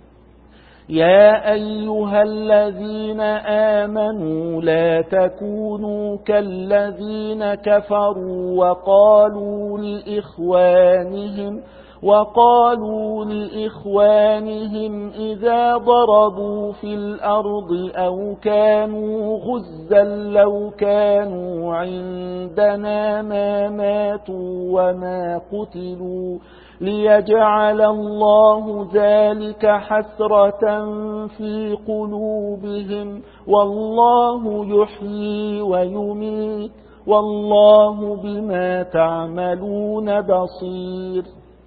يا أيها الذين آمنوا لا تكونوا كالذين كفروا وقالوا لإخوانهم وقالوا لإخوانهم إذا ضربوا في الأرض أو كانوا غزا لو كانوا عندنا ما ماتوا وما قتلوا ليجعل الله ذلك حسرة في قلوبهم والله يحيي ويميت والله بما تعملون بصير.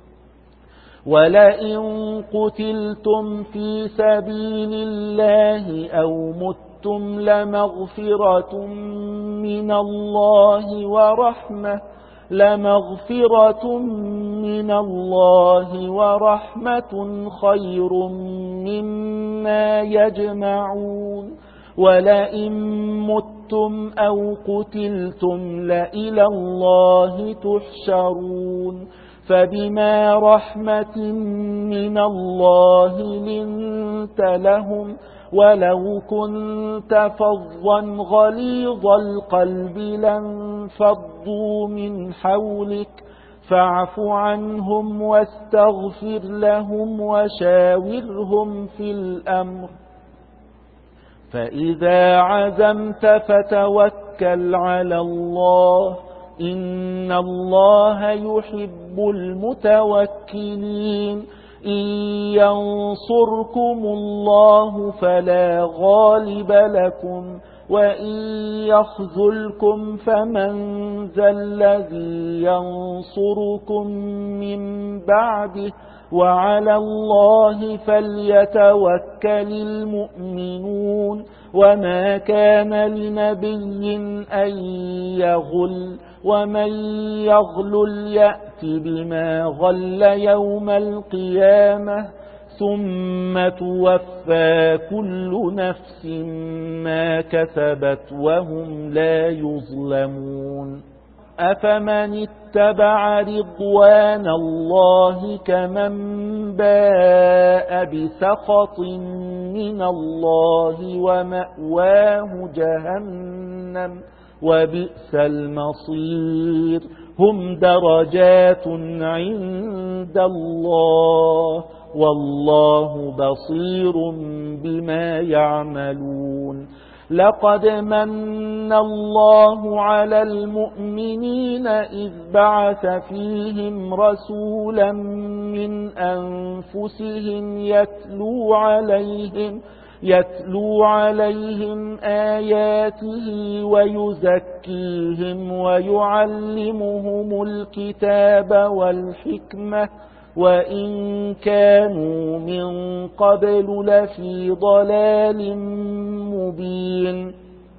ولئن قتلتم في سبيل الله أو متم لمغفرة من الله ورحمة لمغفرة من الله ورحمة خير مما يجمعون. ولئن متم أو قتلتم لإلى الله تحشرون فبما رحمة من الله لنت لهم ولو كنت فظا غليظ القلب لانفضوا من حولك فاعف عنهم واستغفر لهم وشاورهم في الأمر فإذا عزمت فتوكل على الله إن الله يحب المتوكلين إن ينصركم الله فلا غالب لكم وإن يخذلكم فمن ذا الذي ينصركم من بعده وعلى الله فليتوكل المؤمنون وما كان لنبي أن يغل ومن يغلل يأت بما غل يوم القيامة ثم توفى كل نفس ما كسبت وهم لا يظلمون أفمن اتبع رضوان الله كمن باء بسخط من الله ومأواه جهنم وبئس المصير هم درجات عند الله والله بصير بما يعملون لقد من الله على المؤمنين إذ بعث فيهم رسولا من أنفسهم يتلو عليهم يتلو عليهم آياته ويزكيهم ويعلمهم الكتاب والحكمة وإن كانوا من قبل لفي ضلال مبين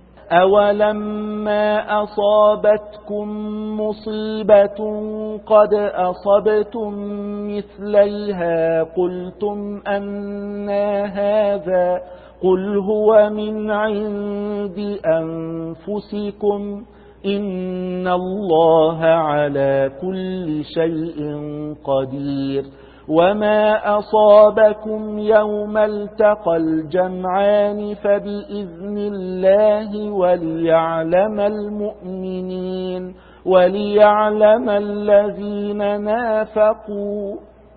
أولما أصابتكم مصيبة قد أصبتم مثليها قلتم أنى هذا قل هو من عند أنفسكم إن الله على كل شيء قدير وما أصابكم يوم التقى الجمعان فبإذن الله وليعلم المؤمنين وليعلم الذين نافقوا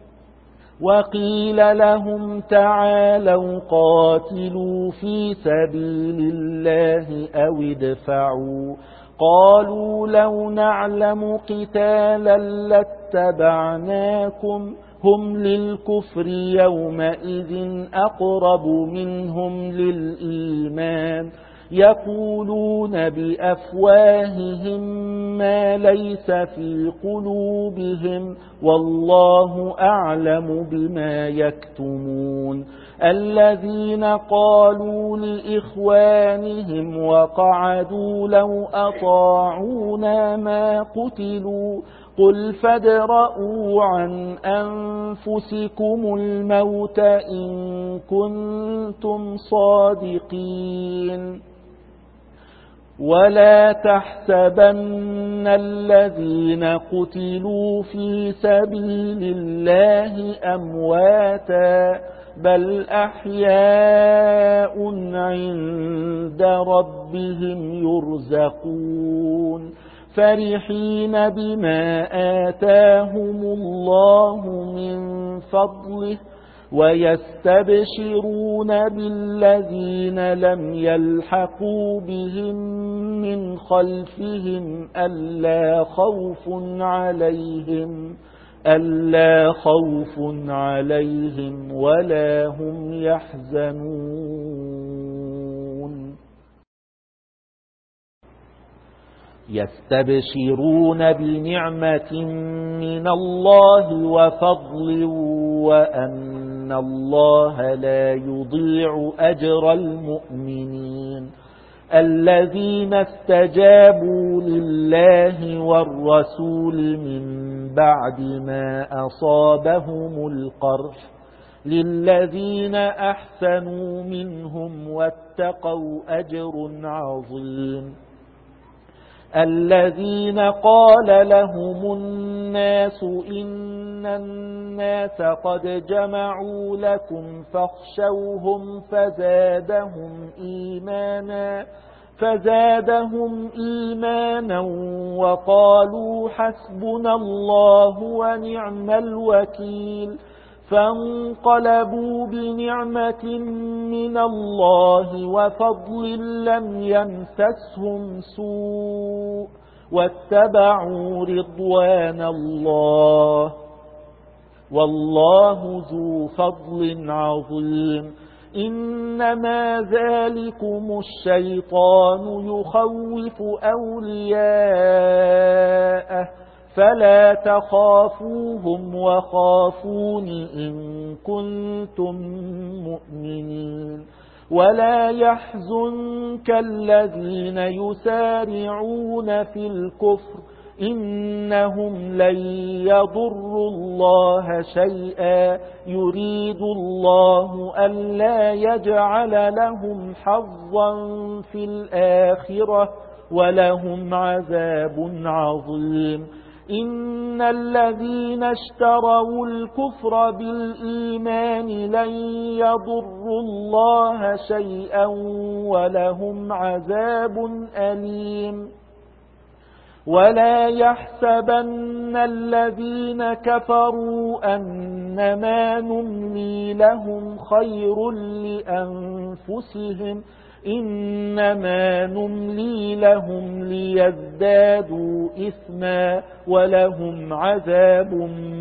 وقيل لهم تعالوا قاتلوا في سبيل الله أو ادفعوا قالوا لو نعلم قتالا لاتبعناكم هم للكفر يومئذ أقرب منهم للإيمان يقولون بأفواههم ما ليس في قلوبهم والله أعلم بما يكتمون الذين قالوا لإخوانهم وقعدوا لو أطاعونا ما قتلوا قل فادرءوا عن أنفسكم الموت إن كنتم صادقين ولا تحسبن الذين قتلوا في سبيل الله أمواتا بل أحياء عند ربهم يرزقون فرحين بما آتاهم الله من فضله ويستبشرون بالذين لم يلحقوا بهم من خلفهم ألا خوف عليهم ألا خوف عليهم ولا هم يحزنون يستبشرون بنعمة من الله وفضل وأن الله لا يضيع أجر المؤمنين الذين استجابوا لله والرسول من بعد ما أصابهم القرح للذين أحسنوا منهم واتقوا أجر عظيم. الذين قال لهم الناس إن الناس قد جمعوا لكم فاخشوهم فزادهم إيمانا فزادهم إيمانا وقالوا حسبنا الله ونعم الوكيل. فانقلبوا بنعمة من الله وفضل لم يمسسهم سوء واتبعوا رضوان الله والله ذو فضل عظيم. إنما ذلكم الشيطان يخوف أولياءه فلا تخافوهم وخافون إن كنتم مؤمنين. ولا يحزنك الذين يسارعون في الكفر إنهم لن يضروا الله شيئا يريد الله ألا يجعل لهم حظا في الآخرة ولهم عذاب عظيم. إن الذين اشتروا الكفر بالإيمان لن يضروا الله شيئا ولهم عذاب أليم. ولا يحسبن الذين كفروا أنما نملي لهم خير لأنفسهم إنما نملي لهم ليزدادوا إثما ولهم عذاب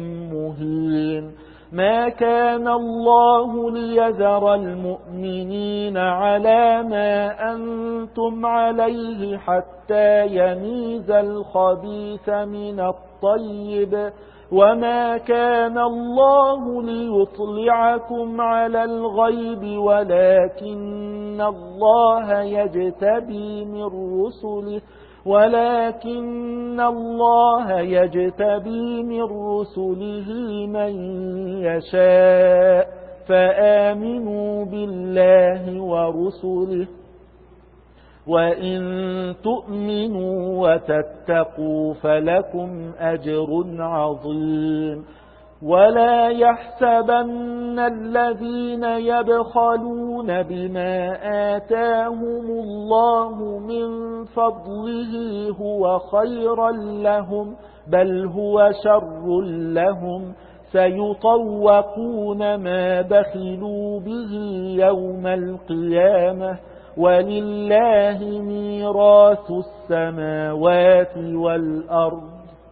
مهين. ما كان الله ليذر المؤمنين على ما أنتم عليه حتى يميز الخبيث من الطيب وما كان الله ليطلعكم على الغيب ولكن الله يجتبي من رسله ولكن الله يجتبي من رسله من يشاء فآمنوا بالله ورسله وإن تؤمنوا وتتقوا فلكم أجر عظيم. ولا يحسبن الذين يبخلون بما آتاهم الله من فضله هو خيرا لهم بل هو شر لهم سيطوقون ما بخلوا به يوم القيامة ولله ميراث السماوات والأرض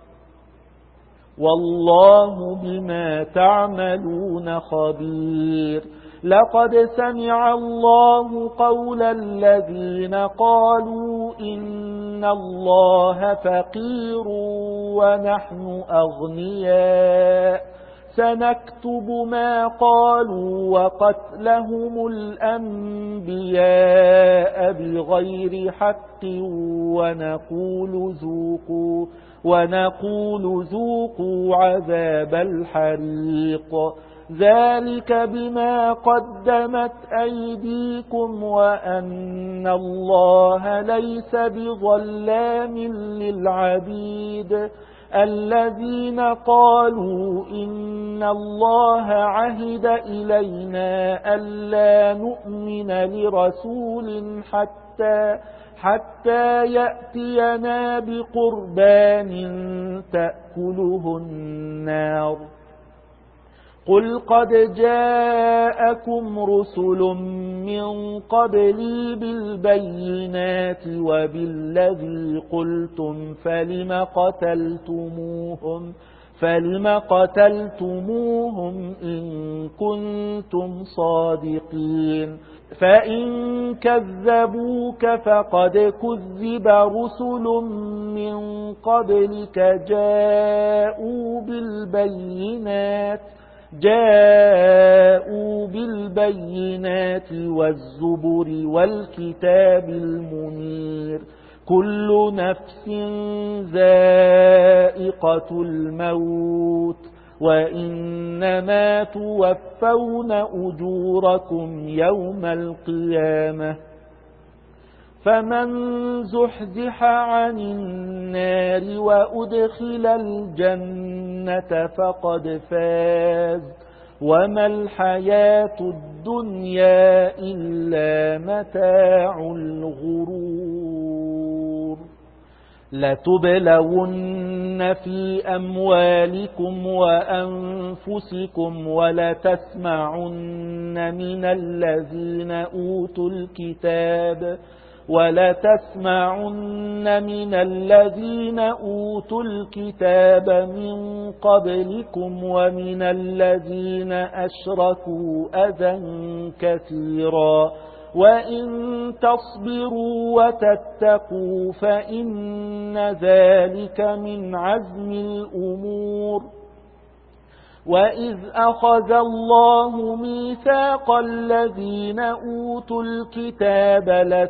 والله بما تعملون خبير. لقد سمع الله قول الذين قالوا إن الله فقير ونحن أغنياء سنكتب ما قالوا وقتلهم الأنبياء بغير حق ونقول ذوقوا ونقول ذوقوا عذاب الحريق ذلك بما قدمت أيديكم وأن الله ليس بظلام للعبيد. الذين قالوا إن الله عهد إلينا ألا نؤمن لرسول حتى حتى يأتينا بقربان تأكله النار قل قد جاءكم رسل من قبلي بالبينات وبالذي قلتم فلم قتلتموهم فلم قتلتموهم إن كنتم صادقين. فإن كذبوك فقد كذب رسل من قبلك جاءوا بالبينات جاءوا بالبينات والزبر والكتاب المنير كل نفس ذائقة الموت وإنما توفون أجوركم يوم القيامة. فمن زحزح عن النار وأدخل الجنة فقد فاز، وما الحياة الدنيا إلا متاع الغرور. لتبلون في أموالكم وأنفسكم ولتسمعن من الذين أوتوا الكتاب ولتسمعن من الذين أوتوا الكتاب من قبلكم ومن الذين أشركوا أذى كثيرا، وإن تصبروا وتتقوا فإن ذلك من عزم الأمور. وإذ أخذ الله ميثاق الذين أوتوا الكتاب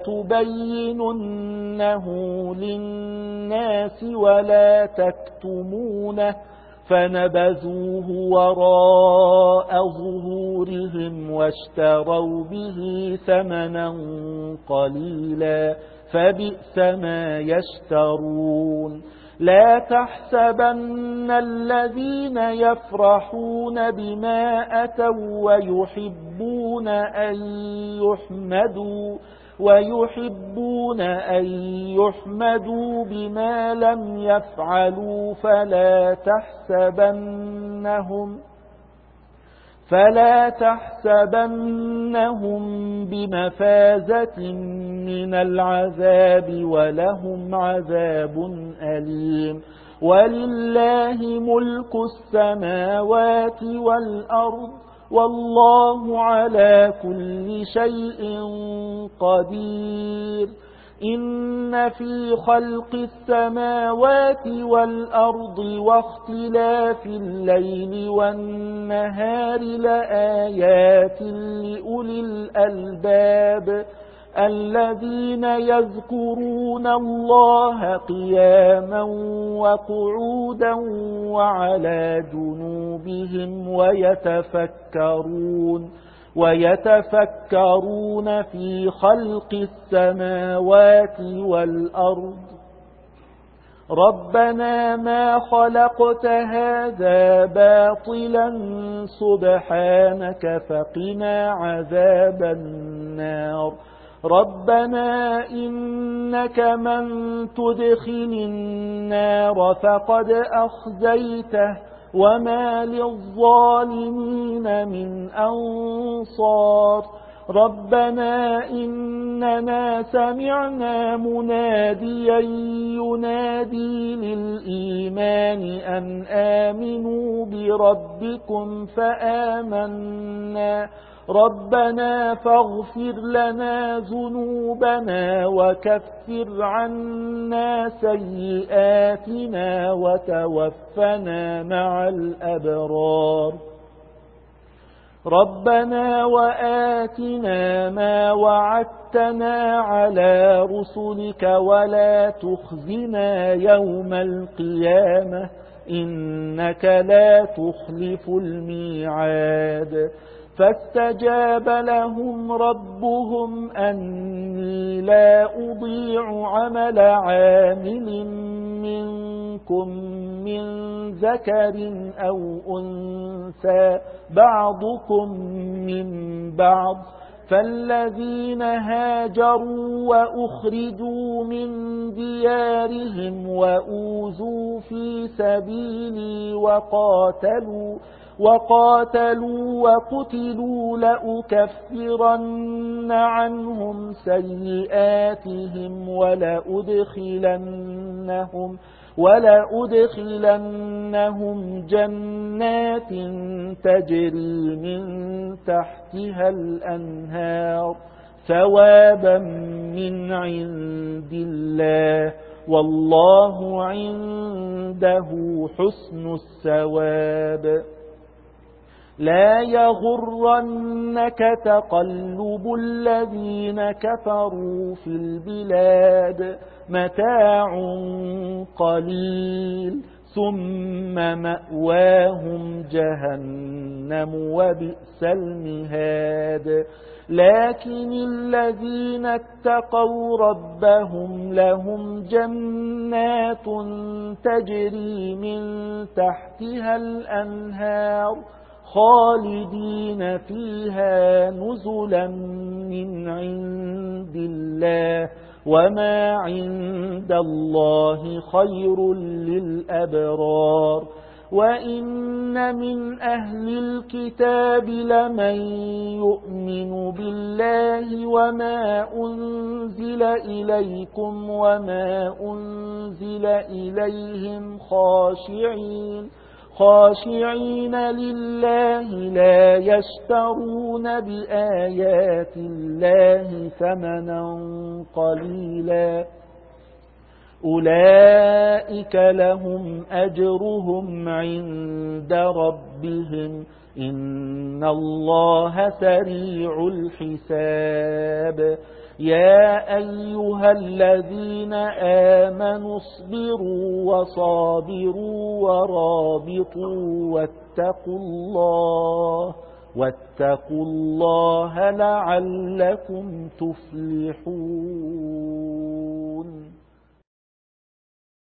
لتبيننه للناس ولا تكتمونه فنبذوه وراء ظهورهم واشتروا به ثمنا قليلا فبئس ما يشترون. لا تحسبن الذين يفرحون بما أتوا ويحبون أن يحمدوا ويحبون أن يحمدوا بما لم يفعلوا فلا تحسبنهم فلا تحسبنهم بمفازة من العذاب ولهم عذاب أليم. ولله ملك السماوات والأرض والله على كل شيء قدير. إن في خلق السماوات والأرض واختلاف الليل والنهار لآيات لأولي الألباب الذين يذكرون الله قياما وقعودا وعلى جنوبهم ويتفكرون ويتفكرون في خلق السماوات والأرض ربنا ما خلقت هذا باطلا سبحانك فقنا عذاب النار. ربنا إنك من تدخل النار فقد أخزيته وما للظالمين من أنصار. ربنا إننا سمعنا مناديا ينادي للإيمان أن آمنوا بربكم فآمنا. ربنا فاغفر لنا ذنوبنا وكفر عنا سيئاتنا وتوفنا مع الأبرار. ربنا وآتنا ما وعدتنا على رسلك ولا تخزنا يوم القيامة إنك لا تخلف الميعاد. فاستجاب لهم ربهم أني لا أضيع عمل عامل منكم من ذكر أو أنثى بعضكم من بعض. فالذين هاجروا وأخرجوا من ديارهم وأوذوا في سبيلي وقاتلوا وقاتلوا وقتلوا لأكفرن عنهم سيئاتهم ولأدخلنهم ولأدخلنهم جنات تجري من تحتها الأنهار ثوابا من عند الله والله عنده حسن الثواب. لا يغرنك تقلب الذين كفروا في البلاد متاع قليل ثم مأواهم جهنم وبئس المهاد لكن الذين اتقوا ربهم لهم جنات تجري من تحتها الأنهار خالدين فيها نزلا من عند الله وما عند الله خير للأبرار وإن من أهل الكتاب لمن يؤمن بالله وما أنزل إليكم وما أنزل إليهم خاشعين خاشعين لله لا يشترون بآيات الله ثمنا قليلا أولئك لهم أجرهم عند ربهم إن الله سريع الحساب يا أيها الذين آمنوا اصبروا وصابروا ورابطوا واتقوا الله واتقوا الله لعلكم تفلحون.